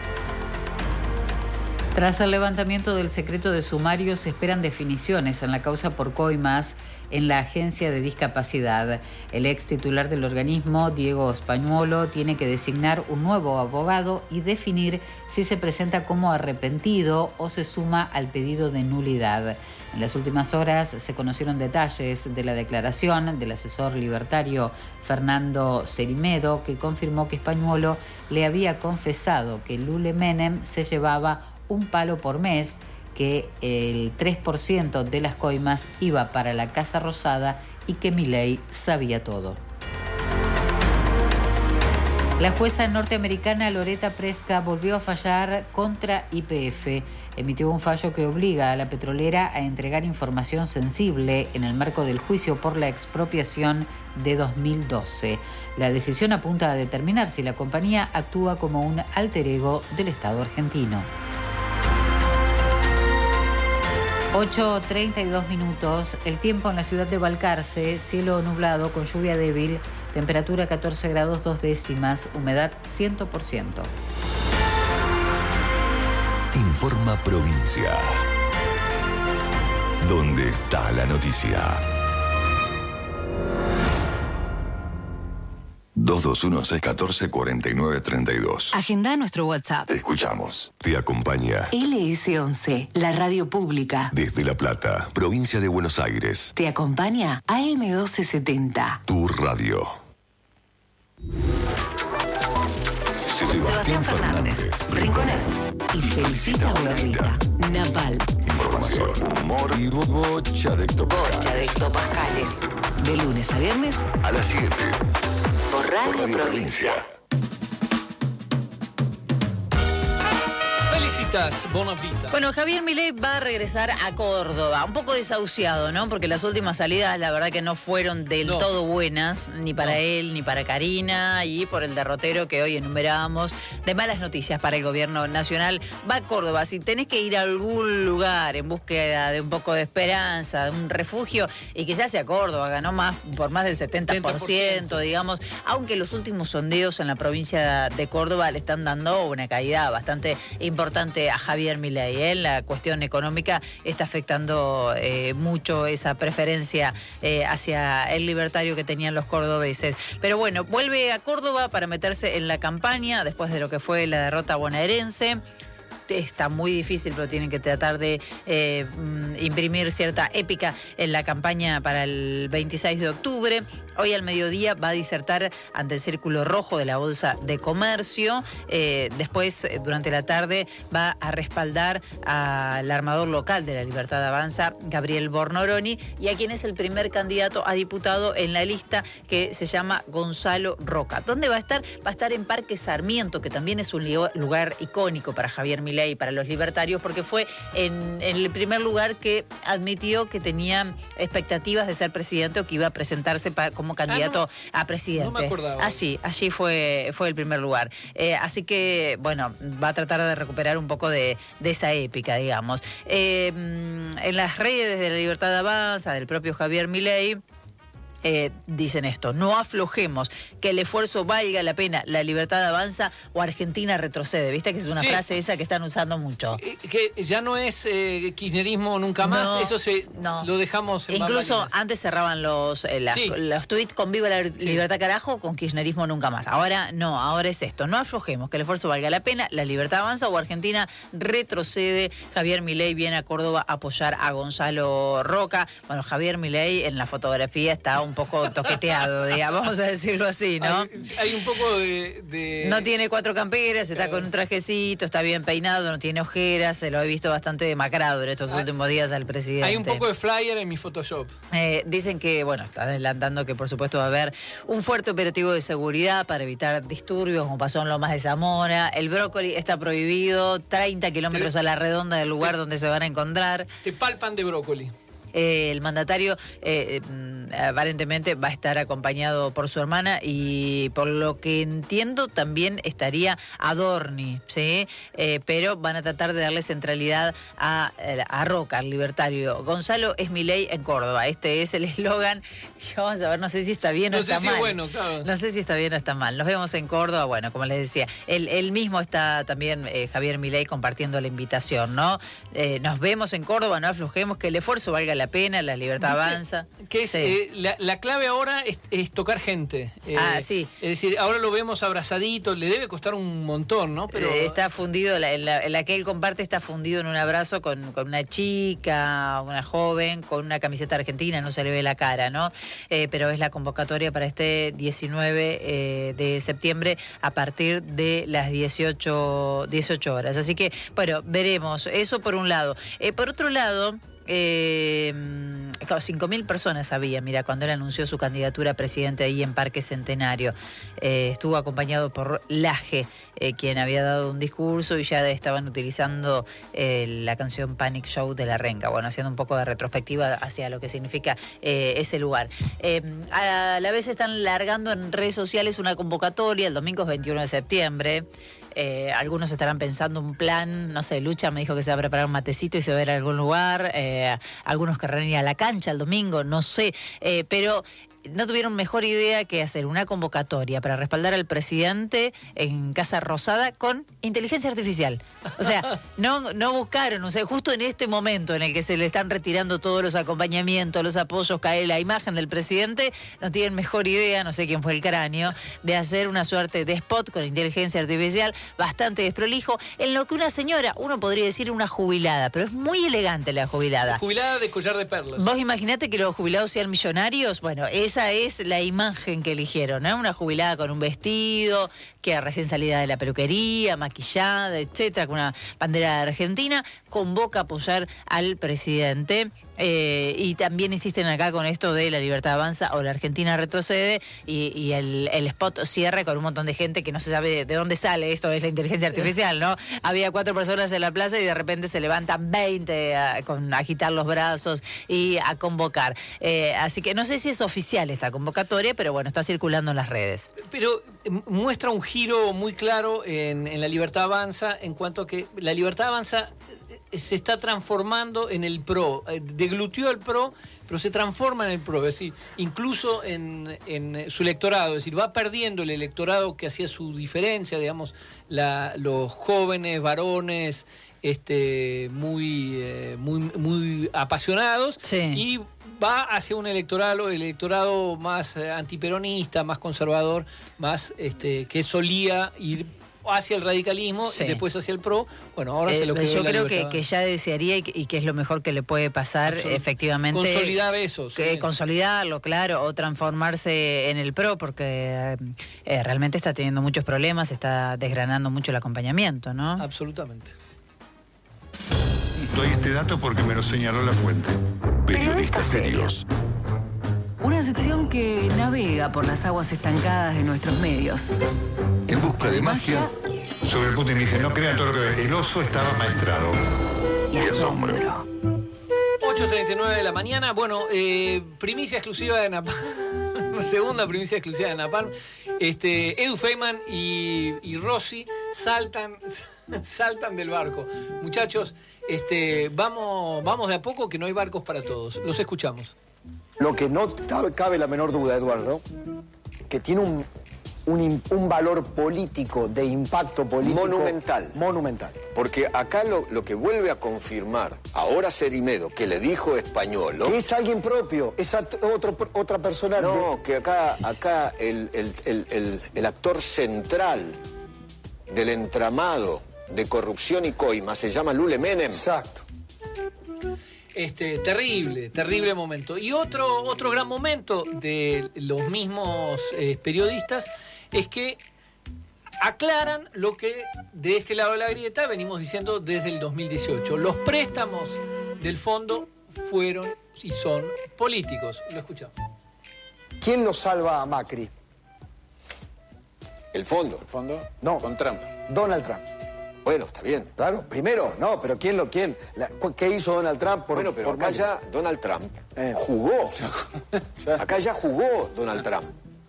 Tras el levantamiento del secreto de sumario, se esperan definiciones en la causa por coimas en la Agencia de Discapacidad. El ex titular del organismo, Diego Spagnuolo, tiene que designar un nuevo abogado y definir si se presenta como arrepentido o se suma al pedido de nulidad. En las últimas horas se conocieron detalles de la declaración del asesor libertario Fernando Cerimedo, que confirmó que Spagnuolo le había confesado que Lule Menem se llevaba un palo por mes, que el tres por ciento de las coimas iba para la Casa Rosada y que Milei sabía todo. La jueza norteamericana Loretta Preska volvió a fallar contra Y P F. Emitió un fallo que obliga a la petrolera a entregar información sensible en el marco del juicio por la expropiación de dos mil doce. La decisión apunta a determinar si la compañía actúa como un alter ego del Estado argentino. ocho treinta y dos minutos. El tiempo en la ciudad de Balcarce, cielo nublado con lluvia débil, temperatura catorce grados dos décimas, humedad cien por ciento. Informa Provincia. ¿Dónde está la noticia? dos dos uno seis uno cuatro cuatro nueve tres dos. Agenda nuestro WhatsApp. Te escuchamos. Te acompaña L S once, la radio pública. Desde La Plata, provincia de Buenos Aires. Te acompaña A M doce setenta. Tu radio. Sebastián, Sebastián Fernández, Fernández Rinconet. Y felicita a Buenavita. Napal. Información, humor y bocha de hectopascales. Bocha de hectopascales. De lunes a viernes a las siete. Por Radio, Por Radio Provincia. Provincia. Felicitas, Bonavita. Bueno, Javier Milei va a regresar a Córdoba, un poco desahuciado, ¿no? Porque las últimas salidas, la verdad que no fueron del No. todo buenas, ni para No. él, ni para Karina, y por el derrotero que hoy enumerábamos, de malas noticias para el gobierno nacional. Va a Córdoba, si tenés que ir a algún lugar en búsqueda de un poco de esperanza, de un refugio, y quizás sea Córdoba, ganó más por más del setenta por ciento, digamos, aunque los últimos sondeos en la provincia de Córdoba le están dando una caída bastante importante a Javier Milei, ¿eh? La cuestión económica está afectando eh, mucho esa preferencia eh, hacia el libertario que tenían los cordobeses. Pero bueno, vuelve a Córdoba para meterse en la campaña después de lo que fue la derrota bonaerense. está muy difícil, pero tienen que tratar de eh, imprimir cierta épica en la campaña para el veintiséis de octubre. Hoy al mediodía va a disertar ante el Círculo Rojo de la Bolsa de Comercio. Eh, después, durante la tarde, va a respaldar al armador local de la Libertad Avanza, Gabriel Bornoroni, y a quien es el primer candidato a diputado en la lista, que se llama Gonzalo Roca. ¿Dónde va a estar? Va a estar en Parque Sarmiento, que también es un lugar icónico para Javier Milei y para los libertarios, porque fue en, en el primer lugar que admitió que tenía expectativas de ser presidente o que iba a presentarse para, como candidato ah, no, a presidente. No me acordaba. Así, allí fue, fue el primer lugar. Eh, así que, bueno, va a tratar de recuperar un poco de, de esa épica, digamos. Eh, en las redes de la Libertad Avanza, del propio Javier Milei, Eh, dicen esto: no aflojemos, que el esfuerzo valga la pena, la libertad avanza o Argentina retrocede. ¿Viste que es una sí. frase esa que están usando mucho? Eh, que ya no es eh, kirchnerismo nunca más, no, eso se no. lo dejamos en incluso antes cerraban los, eh, las, sí. los tweets con viva la sí. libertad carajo, con kirchnerismo nunca más. Ahora no, ahora es esto: no aflojemos, que el esfuerzo valga la pena, la libertad avanza o Argentina retrocede. Javier Milei viene a Córdoba a apoyar a Gonzalo Roca. Bueno, Javier Milei en la fotografía está un poco toqueteado, digamos, vamos a decirlo así, ¿no? Hay, hay un poco de, de... No tiene cuatro camperas, está con un trajecito, está bien peinado, no tiene ojeras, se lo he visto bastante demacrado en estos ah, últimos días al presidente. Hay un poco de flyer en mi Photoshop. Eh, dicen que, bueno, están adelantando que por supuesto va a haber un fuerte operativo de seguridad para evitar disturbios, como pasó en Lomas de Zamora. El brócoli está prohibido, treinta kilómetros a la redonda del lugar te, donde se van a encontrar. Te palpan de brócoli. Eh, el mandatario eh, aparentemente va a estar acompañado por su hermana y por lo que entiendo también estaría Adorni, ¿sí? Eh, pero van a tratar de darle centralidad a, a Roca, al libertario. Gonzalo es Milei en Córdoba. Este es el eslogan. Vamos a ver, no sé si está bien o no está sé mal. Si bueno, claro. No sé si está bien o está mal. Nos vemos en Córdoba. Bueno, como les decía, él, él mismo está también, eh, Javier Milei, compartiendo la invitación, ¿no? Eh, nos vemos en Córdoba, no aflojemos, que el esfuerzo valga la pena, la libertad avanza. Que es, sí. eh, la, la clave ahora es, es tocar gente. Eh, ah, sí. Es decir, ahora lo vemos abrazadito, le debe costar un montón, ¿no? Pero eh, está fundido, la, la, la que él comparte está fundido en un abrazo con, con una chica, una joven, con una camiseta argentina, no se le ve la cara, ¿no? Eh, pero es la convocatoria para este diecinueve eh, de septiembre a partir de las dieciocho horas. Así que, bueno, veremos. Eso por un lado. Eh, por otro lado... Eh, cinco mil personas había, mira, cuando él anunció su candidatura a presidente ahí en Parque Centenario. Eh, estuvo acompañado por Laje, eh, quien había dado un discurso y ya estaban utilizando eh, la canción Panic Show de La Renga, bueno, haciendo un poco de retrospectiva hacia lo que significa eh, ese lugar. Eh, a la vez están largando en redes sociales una convocatoria, el domingo es veintiuno de septiembre. Eh, algunos estarán pensando un plan, no sé, Lucha me dijo que se va a preparar un matecito y se va a ir a algún lugar, eh, algunos querrán ir a la cancha el domingo, no sé, eh, pero... no tuvieron mejor idea que hacer una convocatoria para respaldar al presidente en Casa Rosada con inteligencia artificial. O sea, no, no buscaron, o sea, justo en este momento en el que se le están retirando todos los acompañamientos, los apoyos, cae la imagen del presidente, no tienen mejor idea, no sé quién fue el cráneo, de hacer una suerte de spot con inteligencia artificial bastante desprolijo, en lo que una señora, uno podría decir una jubilada, pero es muy elegante la jubilada. La jubilada de collar de perlas. Vos imaginate que los jubilados sean millonarios, bueno, es Esa es la imagen que eligieron, ¿no? Una jubilada con un vestido, que recién salida de la peluquería, maquillada, etcétera, con una bandera de Argentina, convoca a apoyar al presidente. Eh, y también insisten acá con esto de la libertad avanza o la Argentina retrocede y, y el, el spot cierra con un montón de gente que no se sabe de dónde sale, esto es la inteligencia artificial, ¿no? Había cuatro personas en la plaza y de repente se levantan veinte a, con a agitar los brazos y a convocar. Eh, así que no sé si es oficial esta convocatoria, pero bueno, está circulando en las redes. Pero muestra un giro muy claro en, en la libertad avanza en cuanto a que la libertad avanza se está transformando en el PRO, deglutió al PRO, pero se transforma en el PRO, es decir, incluso en, en su electorado, es decir, va perdiendo el electorado que hacía su diferencia, digamos, la, los jóvenes, varones, este, muy, eh, muy, muy apasionados, sí. Y va hacia un electorado, el electorado más antiperonista, más conservador, más este, que solía ir hacia el radicalismo, sí. y después hacia el PRO. Bueno, ahora eh, se lo quedó Yo la creo que, libertad. que ya desearía y que, y que es lo mejor que le puede pasar, efectivamente. Consolidar eso. Que, sí. Consolidarlo, claro, o transformarse en el PRO, porque eh, realmente está teniendo muchos problemas, está desgranando mucho el acompañamiento, ¿no? Absolutamente. Doy este dato porque me lo señaló la fuente. Periodistas serios. Una sección que navega por las aguas estancadas de nuestros medios. En busca de magia. Sobre el punto y me dije, no crean todo lo que ve. El oso estaba maestrado. Y asombro. ocho treinta y nueve de la mañana. Bueno, eh, primicia exclusiva de Napalm. Segunda primicia exclusiva de Napalm. Este, Edu Feynman y, y Rossi saltan, saltan del barco. Muchachos, este, vamos, vamos de a poco, que no hay barcos para todos. Los escuchamos. Lo que no cabe la menor duda, Eduardo, que tiene un, un, un valor político, de impacto político... Monumental. Monumental. Porque acá lo, lo que vuelve a confirmar ahora Cerimedo, que le dijo Españolo... Es alguien propio, es otro, otra persona... No, de... que acá, acá el, el, el, el, el actor central del entramado de corrupción y coima se llama Lule Menem. Exacto. Este, terrible, terrible momento. Y otro, otro gran momento de los mismos eh, periodistas es que aclaran lo que de este lado de la grieta venimos diciendo desde el dos mil dieciocho. Los préstamos del fondo fueron y son políticos. Lo escuchamos. ¿Quién lo salva a Macri? ¿El fondo? ¿El fondo? No. Con Trump. Donald Trump. Bueno, está bien. Claro, primero, no, pero ¿quién lo quién? La, ¿Qué hizo Donald Trump por Bueno, pero por acá Macri? ya Donald Trump eh. jugó. Acá ya jugó Donald Trump.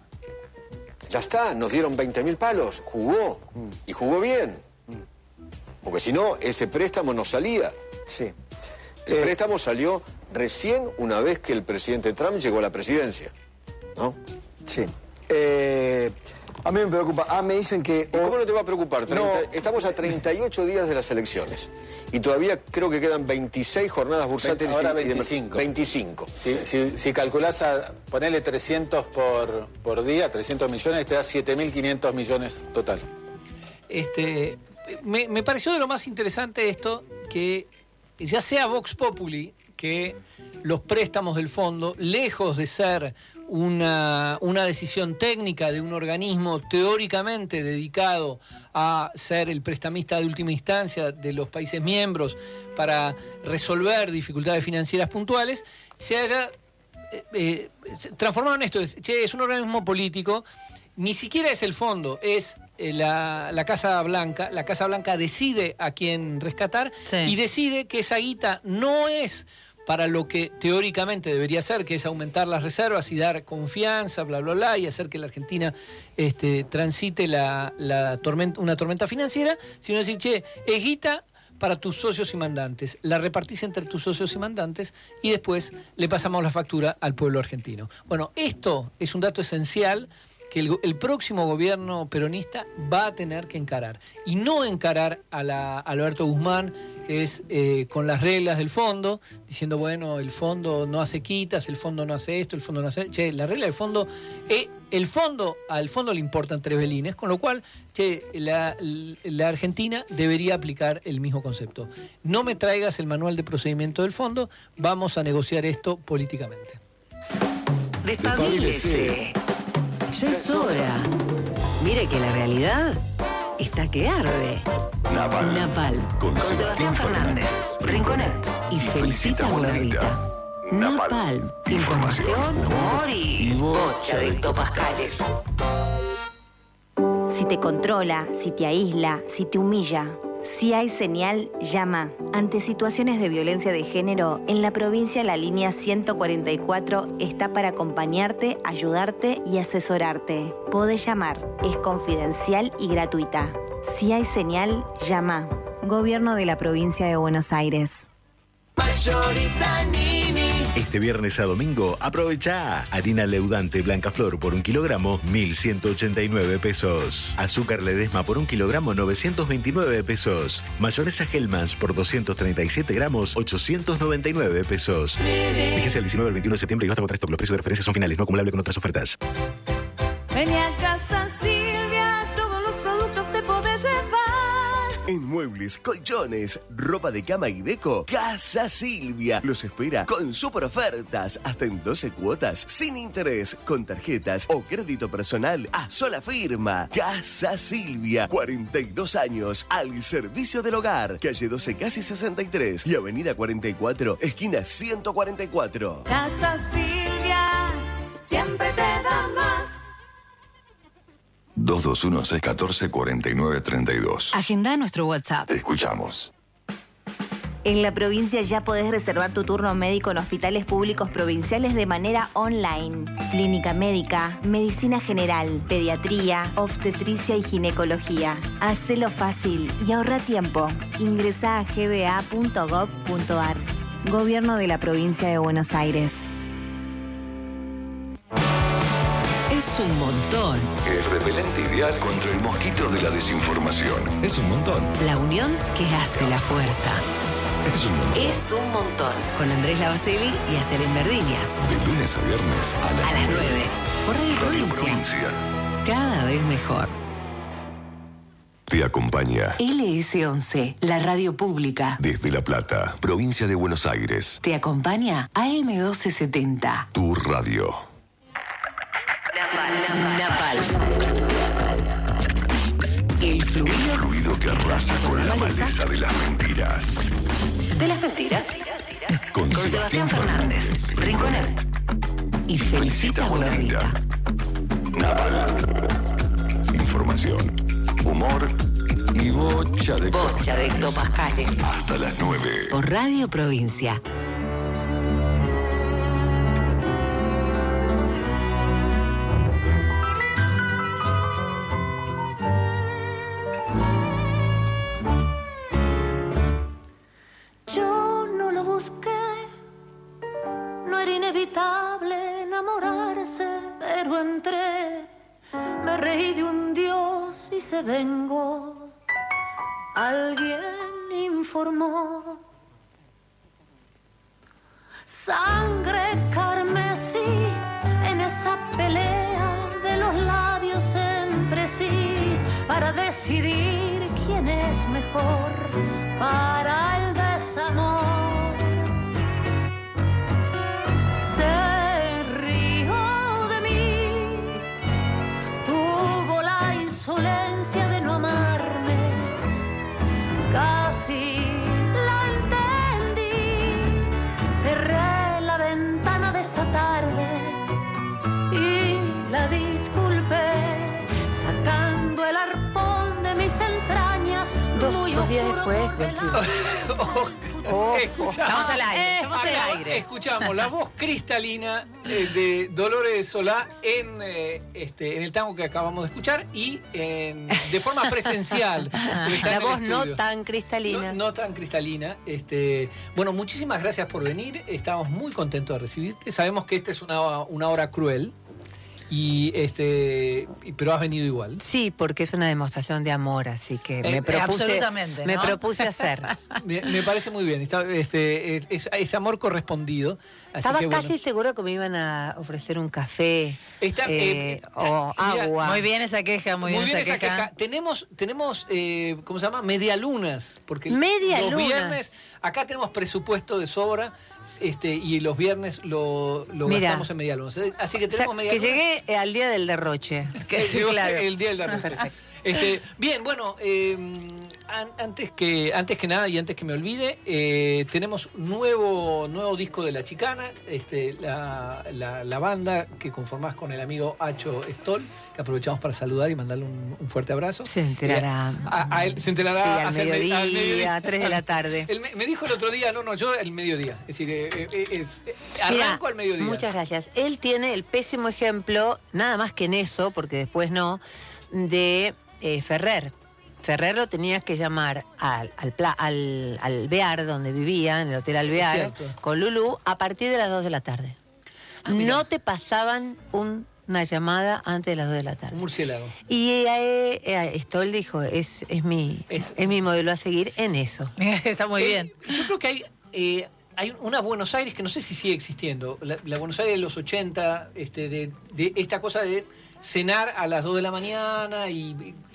Ya está, nos dieron veinte mil palos, jugó. Mm. Y jugó bien. Mm. Porque si no, ese préstamo no salía. Sí. El eh. préstamo salió recién una vez que el presidente Trump llegó a la presidencia, ¿no? Sí. Eh... A mí me preocupa. Ah, me dicen que... ¿Y cómo no te va a preocupar? treinta, no. Estamos a treinta y ocho días de las elecciones. Y todavía creo que quedan veintiséis jornadas bursátiles. Ahora y veinticinco. veinticinco. Si, si, si calculás a ponerle trescientos por, por día, trescientos millones, te da siete mil quinientos millones total. Este, me, me pareció de lo más interesante esto, que ya sea Vox Populi, que los préstamos del fondo, lejos de ser Una, una decisión técnica de un organismo teóricamente dedicado a ser el prestamista de última instancia de los países miembros para resolver dificultades financieras puntuales, se haya eh, eh, transformado en esto. Che, es un organismo político, ni siquiera es el fondo, es eh, la, la Casa Blanca. La Casa Blanca decide a quién rescatar, sí, y decide que esa guita no es para lo que teóricamente debería ser, que es aumentar las reservas y dar confianza, bla, bla, bla, y hacer que la Argentina este, transite la, la tormenta, una tormenta financiera, sino decir, che, es guita para tus socios y mandantes, la repartís entre tus socios y mandantes y después le pasamos la factura al pueblo argentino. Bueno, esto es un dato esencial que el, el próximo gobierno peronista va a tener que encarar. Y no encarar a, la, a Alberto Guzmán, que es eh, con las reglas del fondo, diciendo, bueno, el fondo no hace quitas, el fondo no hace esto, el fondo no hace... Che, la regla del fondo... Eh, el fondo, al fondo le importan tres belines, con lo cual, che, la, la Argentina debería aplicar el mismo concepto. No me traigas el manual de procedimiento del fondo, vamos a negociar esto políticamente. Despabilese. Ya es hora. Mire que la realidad está que arde. Napalm. Napalm. Con, Con Sebastián, Sebastián Fernández, Rinconet y, y Felicita Bonavita. Napalm. Información, humor y bocha de hectopascales. Si te controla, si te aísla, si te humilla, si hay señal, llama. Ante situaciones de violencia de género, en la provincia la línea ciento cuarenta y cuatro está para acompañarte, ayudarte y asesorarte. Podés llamar, es confidencial y gratuita. Si hay señal, llama. Gobierno de la provincia de Buenos Aires. Este viernes a domingo, aprovecha harina leudante Blancaflor por un kilogramo, mil ciento ochenta y nueve pesos. Azúcar Ledesma por un kilogramo, novecientos veintinueve pesos. Mayonesa Hellmann's por doscientos treinta y siete gramos, ochocientos noventa y nueve pesos. Vigencia el diecinueve al veintiuno de septiembre y basta contra stock. Los precios de referencia son finales, no acumulable con otras ofertas. Ven a casa Silvia, todos los productos te podés llevar. En muebles, colchones, ropa de cama y deco, Casa Silvia los espera con super ofertas hasta en doce cuotas, sin interés, con tarjetas o crédito personal a sola firma. Casa Silvia, cuarenta y dos años al servicio del hogar. Calle doce, casi sesenta y tres y Avenida cuarenta y cuatro, esquina ciento cuarenta y cuatro. Casa Silvia, siempre te da más. dos dos uno, seis uno cuatro, cuatro nueve tres dos. Agenda nuestro WhatsApp. Te escuchamos. En la provincia ya podés reservar tu turno médico en hospitales públicos provinciales de manera online. Clínica médica, medicina general, pediatría, obstetricia y ginecología. Hacelo fácil y ahorra tiempo. Ingresá a g b a punto gob punto a r. Gobierno de la Provincia de Buenos Aires. Es un montón. El repelente ideal contra el mosquito de la desinformación. Es un montón. La unión que hace la fuerza. Es un montón. Es un montón. Con Andrés Lavaceli y Ayelen Verdiñas. De lunes a viernes a las, a las nueve. Por Radio Provincia. Provincia. Cada vez mejor. Te acompaña L S once, la radio pública. desde La Plata, provincia de Buenos Aires. Te acompaña A M doce setenta. Tu radio. Napal. El fluido. El fluido que arrasa con la maleza de las mentiras. De las mentiras. Con, Con Sebastián Fernández, Rinconet. Y Felicita Bonavita. Napal. Información, humor y bocha de Bocha de hectopascales. Hasta las nueve. Por Radio Provincia. Yo no lo busqué, no era inevitable enamorarse, pero entré, me reí de un dios y se vengó. Alguien informó. Sangre carmesí en esa pelea de los labios entre sí para decidir quién es mejor para el desamor. Se rió de mí, tuvo la insolencia de no amarme, casi la entendí, cerré la ventana de esa tarde y la disculpé, sacando el arpón de mis entrañas. Dos, dos días después del Oh, oh, estamos al aire, estamos al Acá aire. Escuchamos la voz cristalina eh, de Dolores Solá en, eh, este, en el tango que acabamos de escuchar y en, de forma presencial. La voz no tan cristalina. No, no tan cristalina. Este, bueno, muchísimas gracias por venir. Estamos muy contentos de recibirte. Sabemos que esta es una, una hora cruel. Y este, pero has venido igual. Sí, porque es una demostración de amor, así que me Eh, propuse, absolutamente, ¿no? me propuse hacer. Me, me parece muy bien. Está, este, es, es, es amor correspondido. Así Estaba que, casi bueno. seguro que me iban a ofrecer un café Está, eh, eh, o mira, agua. Muy bien esa queja, muy, Muy bien, bien esa esa queja. queja. Tenemos, tenemos eh, ¿cómo se llama? Medialunas. Porque Medialunas. los viernes, acá tenemos presupuesto de sobra, este, y los viernes lo, lo Mira. gastamos en medialunas. Así que O sea, tenemos que medialunas. llegué eh, al día del derroche. Que Sí, llegó claro. el día del derroche. Este, bien, bueno, eh, an- antes, que, antes que nada y antes que me olvide, eh, tenemos nuevo, nuevo disco de La Chicana, este, la, la, la banda que conformás con el amigo Acho Stoll, que aprovechamos para saludar y mandarle un, un fuerte abrazo. Se enterará. Eh, a, a él, se enterará Sí, al hacia el me- mediodía, al mediodía. a tres de la tarde. Él me, me dijo el otro día, no, no, yo el mediodía. Es decir, eh, eh, es- eh, Mira, arranco al mediodía. Muchas gracias. Él tiene el pésimo ejemplo, nada más que en eso, porque después no, de eh, Ferrer. Ferrer lo tenías que llamar al, al, pla- al, al Bear, donde vivía, en el Hotel Alvear, cierto. con Lulú, a partir de las dos de la tarde. Ah, mira. no te pasaban un- una llamada antes de las dos de la tarde. Un murciélago. Y eh, eh, Stoll dijo, es, es, mi, Es- es mi modelo a seguir en eso. Está muy Eh, bien. Yo creo que hay, eh, hay una Buenos Aires que no sé si sigue existiendo. La, la Buenos Aires de los ochenta, este, de, de esta cosa de cenar a las dos de la mañana y,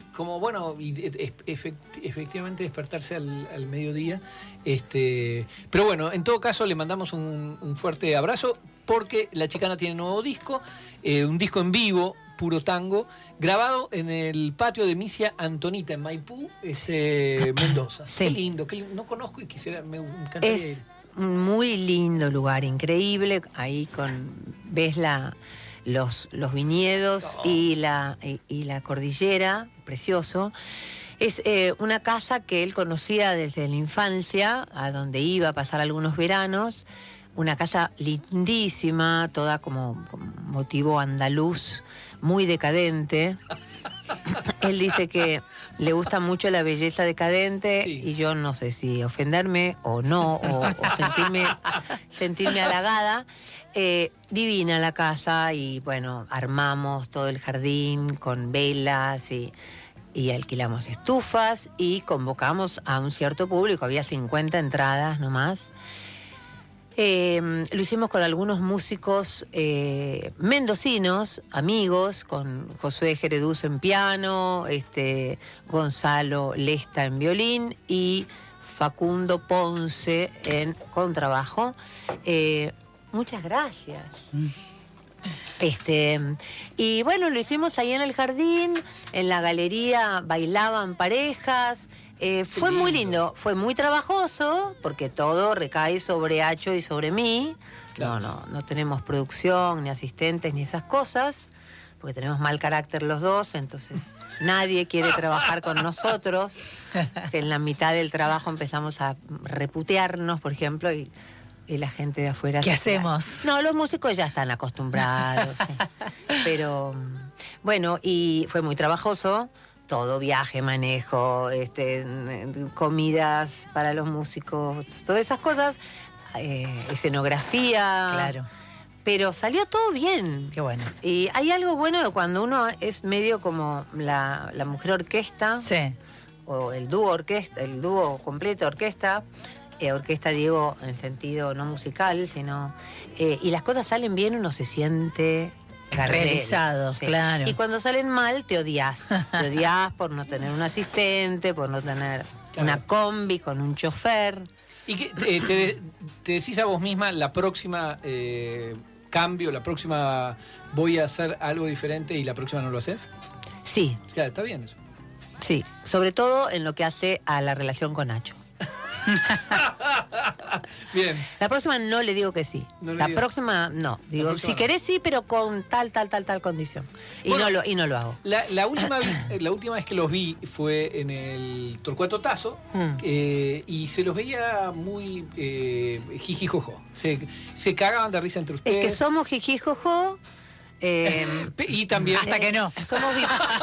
como bueno, y efect- efectivamente despertarse al, al mediodía. Este, pero bueno, en todo caso le mandamos un, un fuerte abrazo porque La Chicana tiene nuevo disco, eh, un disco en vivo, puro tango, grabado en el patio de Misia Antonita en Maipú, es eh, Mendoza. Sí. Qué lindo, qué lindo, no conozco y quisiera, me encantaría Es ir. un muy lindo lugar, increíble. Ahí con ves la los, los viñedos oh. y, la, y, y la cordillera, precioso. Es eh, una casa que él conocía desde la infancia, a donde iba a pasar algunos veranos. Una casa lindísima, toda como motivo andaluz, muy decadente. Él dice que le gusta mucho la belleza decadente sí. y yo no sé si ofenderme o no, o, o sentirme, sentirme halagada. Eh, divina la casa y bueno, armamos todo el jardín con velas y, y alquilamos estufas y convocamos a un cierto público, había cincuenta entradas nomás. Eh, lo hicimos con algunos músicos eh, mendocinos, amigos, con Josué Jereduz en piano, este, Gonzalo Lesta en violín y Facundo Ponce en contrabajo. Eh, muchas gracias. Este, y bueno, lo hicimos ahí en el jardín, en la galería bailaban parejas. Eh, fue lindo. Muy lindo, fue muy trabajoso, porque todo recae sobre Acho y sobre mí. Claro. No, no, no tenemos producción, ni asistentes, ni esas cosas, porque tenemos mal carácter los dos, entonces nadie quiere trabajar con nosotros. En la mitad del trabajo empezamos a reputearnos, por ejemplo, y, y la gente de afuera... ¿Qué hacemos? No, los músicos ya están acostumbrados, sí. Pero bueno, y fue muy trabajoso. Todo, viaje, manejo, este, comidas para los músicos, todas esas cosas, eh, escenografía. Claro. Pero salió todo bien. Qué bueno. Y hay algo bueno de cuando uno es medio como la, la mujer orquesta. Sí. O el dúo orquesta, el dúo completo orquesta. Eh, orquesta, digo, en el sentido no musical, sino... Eh, y las cosas salen bien, uno se siente... Gardel, realizado, sí. Claro. Y cuando salen mal, te odias. Te odias por no tener un asistente, por no tener claro. una combi con un chofer. ¿Y qué, te, te, te decís a vos misma, la próxima eh, cambio, la próxima voy a hacer algo diferente y la próxima no lo haces? Sí. Ya, está bien eso. Sí, sobre todo en lo que hace a la relación con Nacho. Bien. La próxima no le digo que sí. No la digo. próxima no. Digo, próxima si querés sí, pero con tal, tal, tal, tal condición. Y, bueno, no, lo, y no lo hago. La, la, última, la última vez que los vi fue en el Torcuato Tazo hmm. eh, y se los veía muy eh, jijijojo. Se, se cagaban de risa entre ustedes. Es que somos jijijojo. Eh, y también hasta eh, que no somos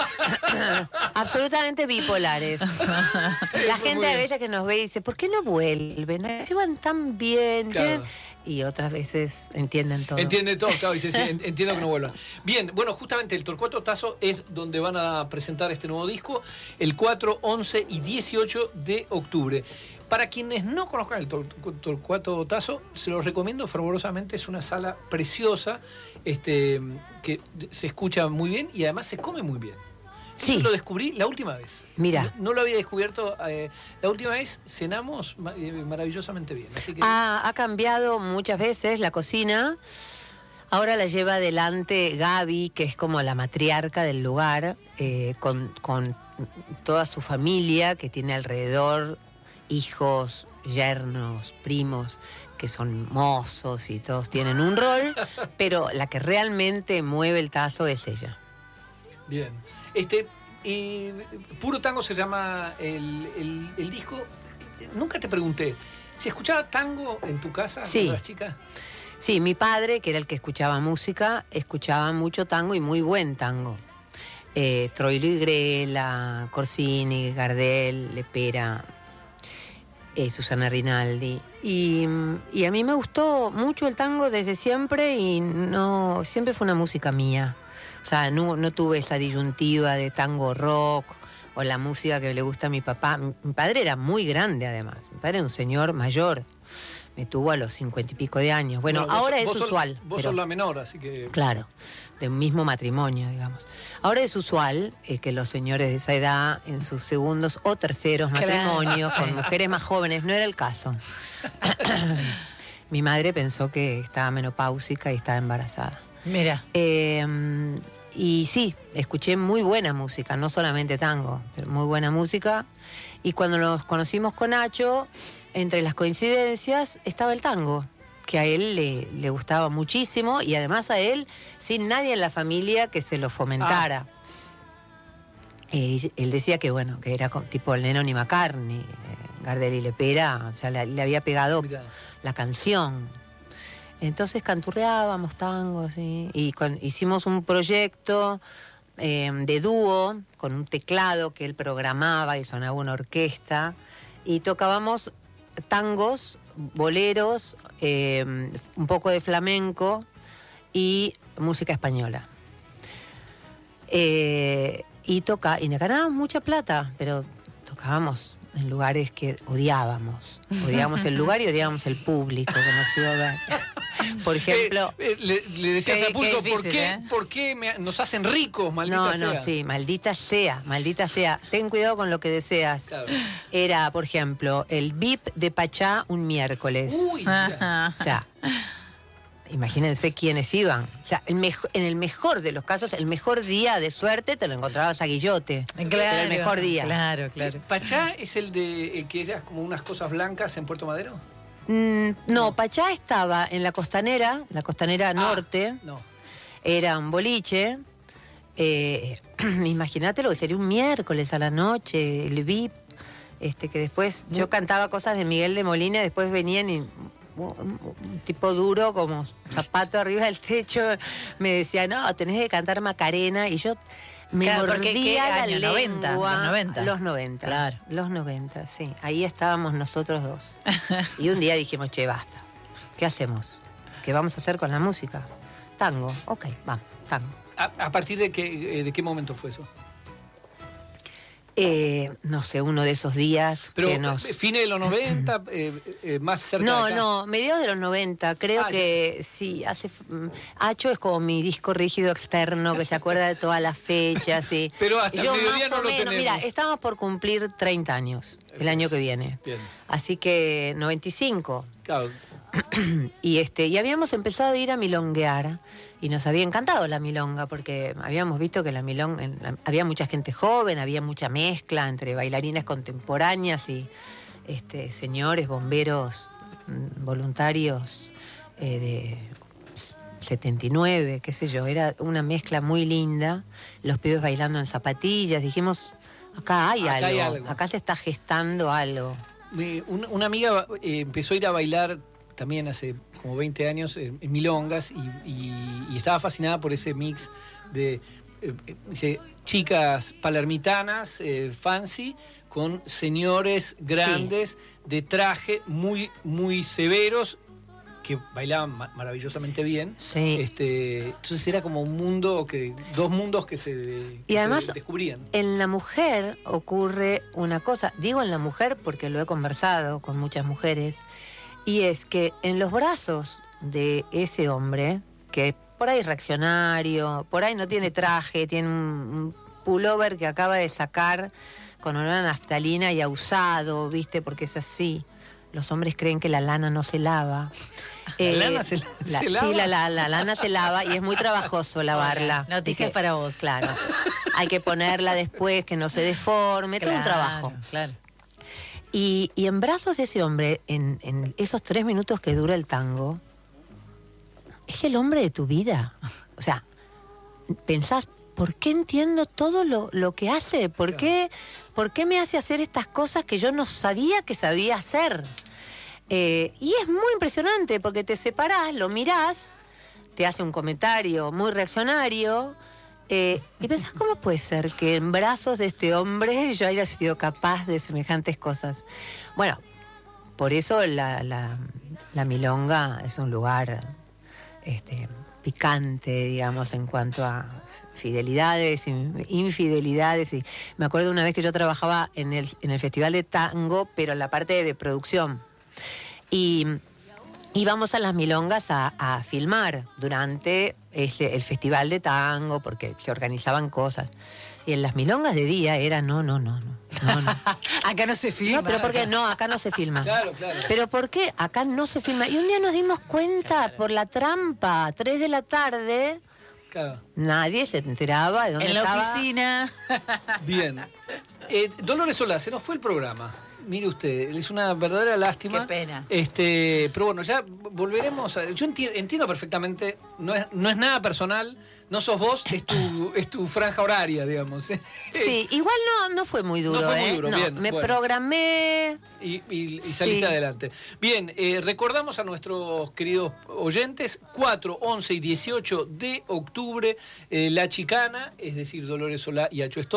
bip- absolutamente bipolares. La gente a veces que nos ve y dice, ¿por qué no vuelven? Llevan tan bien, claro. Y otras veces entienden todo. Entienden todo, claro, y dice, sí, entiendo que no vuelvan. Bien, bueno, justamente el Torcuato Tazo es donde van a presentar este nuevo disco el cuatro, once y dieciocho de octubre. Para quienes no conozcan el Torcuato Tazo, se los recomiendo fervorosamente. Es una sala preciosa, este, que se escucha muy bien y además se come muy bien. Sí. Eso lo descubrí la última vez. Mira. No, no lo había descubierto. Eh, la última vez cenamos maravillosamente bien. Así que... ha, ha cambiado muchas veces la cocina. Ahora la lleva adelante Gaby, que es como la matriarca del lugar, eh, con, con toda su familia que tiene alrededor, hijos, yernos, primos, que son mozos y todos tienen un rol, pero la que realmente mueve el tazo es ella. Bien. Este, eh, Puro Tango se llama el, el, el disco. Nunca te pregunté, ¿se escuchaba tango en tu casa sí. cuando eras chica? Sí, mi padre, que era el que escuchaba música, escuchaba mucho tango y muy buen tango. Eh, Troilo y Grela, Corsini, Gardel, Lepera... Eh, Susana Rinaldi. Y, y a mí me gustó mucho el tango desde siempre y no siempre fue una música mía. O sea, no, no tuve esa disyuntiva de tango rock o la música que le gusta a mi papá. Mi, mi padre era muy grande además. Mi padre era un señor mayor. me tuvo a los cincuenta y pico de años. Bueno, bueno ahora vos, es vos usual. Sos, vos pero, sos la menor, así que... Claro, de un mismo matrimonio, digamos. Ahora es usual eh, que los señores de esa edad, en sus segundos o terceros claro, matrimonios, sí. con mujeres más jóvenes, no era el caso. Mi madre pensó que estaba menopáusica y estaba embarazada. Mira. Eh, y sí, escuché muy buena música, no solamente tango, pero muy buena música. Y cuando nos conocimos con Nacho, entre las coincidencias estaba el tango, que a él le, le gustaba muchísimo y además a él, sin nadie en la familia que se lo fomentara. Ah. Eh, él decía que bueno, que era tipo el Lennon y McCartney, eh, Gardel y Lepera, o sea, le, le había pegado Mirá. la canción. Entonces canturreábamos tangos, ¿sí? Y con, hicimos un proyecto eh, de dúo con un teclado que él programaba y sonaba una orquesta y tocábamos tangos, boleros, eh, un poco de flamenco y música española. Eh, y toca, y ganábamos mucha plata, pero tocábamos en lugares que odiábamos. Odiábamos el lugar y odiábamos el público que nos iba a ver. Por ejemplo... Eh, eh, le, le decías al público, difícil, ¿por qué, ¿eh? ¿por qué me, nos hacen ricos, maldita no, sea? No, no, sí, maldita sea, maldita sea. Ten cuidado con lo que deseas. Claro. Era, por ejemplo, el V I P de Pachá un miércoles. Uy, ya. O sea, imagínense quiénes iban. O sea, el mejo, en el mejor de los casos, el mejor día de suerte te lo encontrabas a Guillote. Claro, pero el mejor día. Claro, claro. ¿Pachá es el de el que era como unas cosas blancas en Puerto Madero? Mm, no, Pachá estaba en la costanera, la costanera ah, norte. No. Era un boliche. Eh, Imagínate lo que sería un miércoles a la noche, el V I P. Este, que después no. Yo cantaba cosas de Miguel de Molina y después venían y... un tipo duro como zapato arriba del techo me decía, no, tenés que cantar Macarena y yo me claro, mordía la año? lengua. noventa, los noventa. Los noventa, claro. Los noventa, sí. Ahí estábamos nosotros dos. Y un día dijimos, che, basta. ¿Qué hacemos? ¿Qué vamos a hacer con la música? Tango. Ok, vamos, tango. ¿A, a partir de qué, de qué momento fue eso? Eh, no sé, uno de esos días Pero, que nos... ¿fines de los noventa? Eh, eh, ¿Más cerca no, de acá? No, mediados de los noventa. Creo ah, que ya. sí, hace... Hacho es como mi disco rígido externo que se acuerda de todas las fechas. Y, Pero hasta yo el mediodía más no o lo menos, tenemos. Mira, estamos por cumplir treinta años el año que viene. Bien. Así que noventa y cinco. Claro. Y, este, y habíamos empezado a ir a milonguear y nos había encantado la milonga porque habíamos visto que la milonga, había mucha gente joven, había mucha mezcla entre bailarinas contemporáneas y este, señores bomberos voluntarios eh, de setenta y nueve, qué sé yo, era una mezcla muy linda, los pibes bailando en zapatillas, dijimos, acá hay, acá algo, hay algo, acá se está gestando algo. Eh, una, una amiga eh, empezó a ir a bailar también hace como veinte años en, en milongas y, y, y estaba fascinada por ese mix de eh, dice, chicas palermitanas, eh, fancy, con señores grandes sí. de traje muy, muy severos que bailaban ma- maravillosamente bien. Sí. Este, entonces era como un mundo, que dos mundos que se, que y además, se descubrían. En la mujer ocurre una cosa, digo en la mujer porque lo he conversado con muchas mujeres, y es que en los brazos de ese hombre, que por ahí es reaccionario, por ahí no tiene traje, tiene un, un pullover que acaba de sacar con olor a naftalina y a usado, ¿viste? Porque es así. Los hombres creen que la lana no se lava. ¿La eh, lana se, la, se lava? Sí, la, la, la lana se lava y es muy trabajoso lavarla. Noticias para vos. Claro. Hay que ponerla después, que no se deforme, claro, todo un trabajo. Claro. Y, y en brazos de ese hombre, en, en esos tres minutos que dura el tango, es el hombre de tu vida. O sea, pensás, ¿por qué entiendo todo lo, lo que hace? ¿Por qué, ¿Por qué me hace hacer estas cosas que yo no sabía que sabía hacer? Eh, y es muy impresionante porque te separás, lo mirás, te hace un comentario muy reaccionario eh, y pensás, ¿cómo puede ser que en brazos de este hombre yo haya sido capaz de semejantes cosas? Bueno, por eso la, la, la milonga es un lugar este, picante, digamos, en cuanto a fidelidades, infidelidades. Y me acuerdo una vez que yo trabajaba en el, en el Festival de Tango, pero en la parte de producción. Y íbamos a las milongas a, a filmar durante ese, el festival de tango, porque se organizaban cosas. Y en las milongas de día era no, no, no, no. no, no. Acá no se filma. No, pero ¿por qué? No, acá no se filma. Claro, claro. Pero ¿por qué? Acá no se filma. Y un día nos dimos cuenta por la trampa, tres de la tarde. Claro. Nadie se enteraba de dónde en la estaba. oficina. Bien. Eh, Dolores Solá, se nos fue el programa. Mire usted, es una verdadera lástima. Qué pena. Este, pero bueno, ya volveremos a... Yo enti- entiendo perfectamente, no es, no es nada personal, no sos vos, es tu, es tu franja horaria, digamos. Sí, igual no, no fue muy duro, No fue muy ¿eh? duro, No, bien, me bueno. programé... Y, y, y saliste Sí. adelante. Bien, eh, recordamos a nuestros queridos oyentes, cuatro, once y dieciocho de octubre, eh, La Chicana, es decir, Dolores Solá y Acho Estor.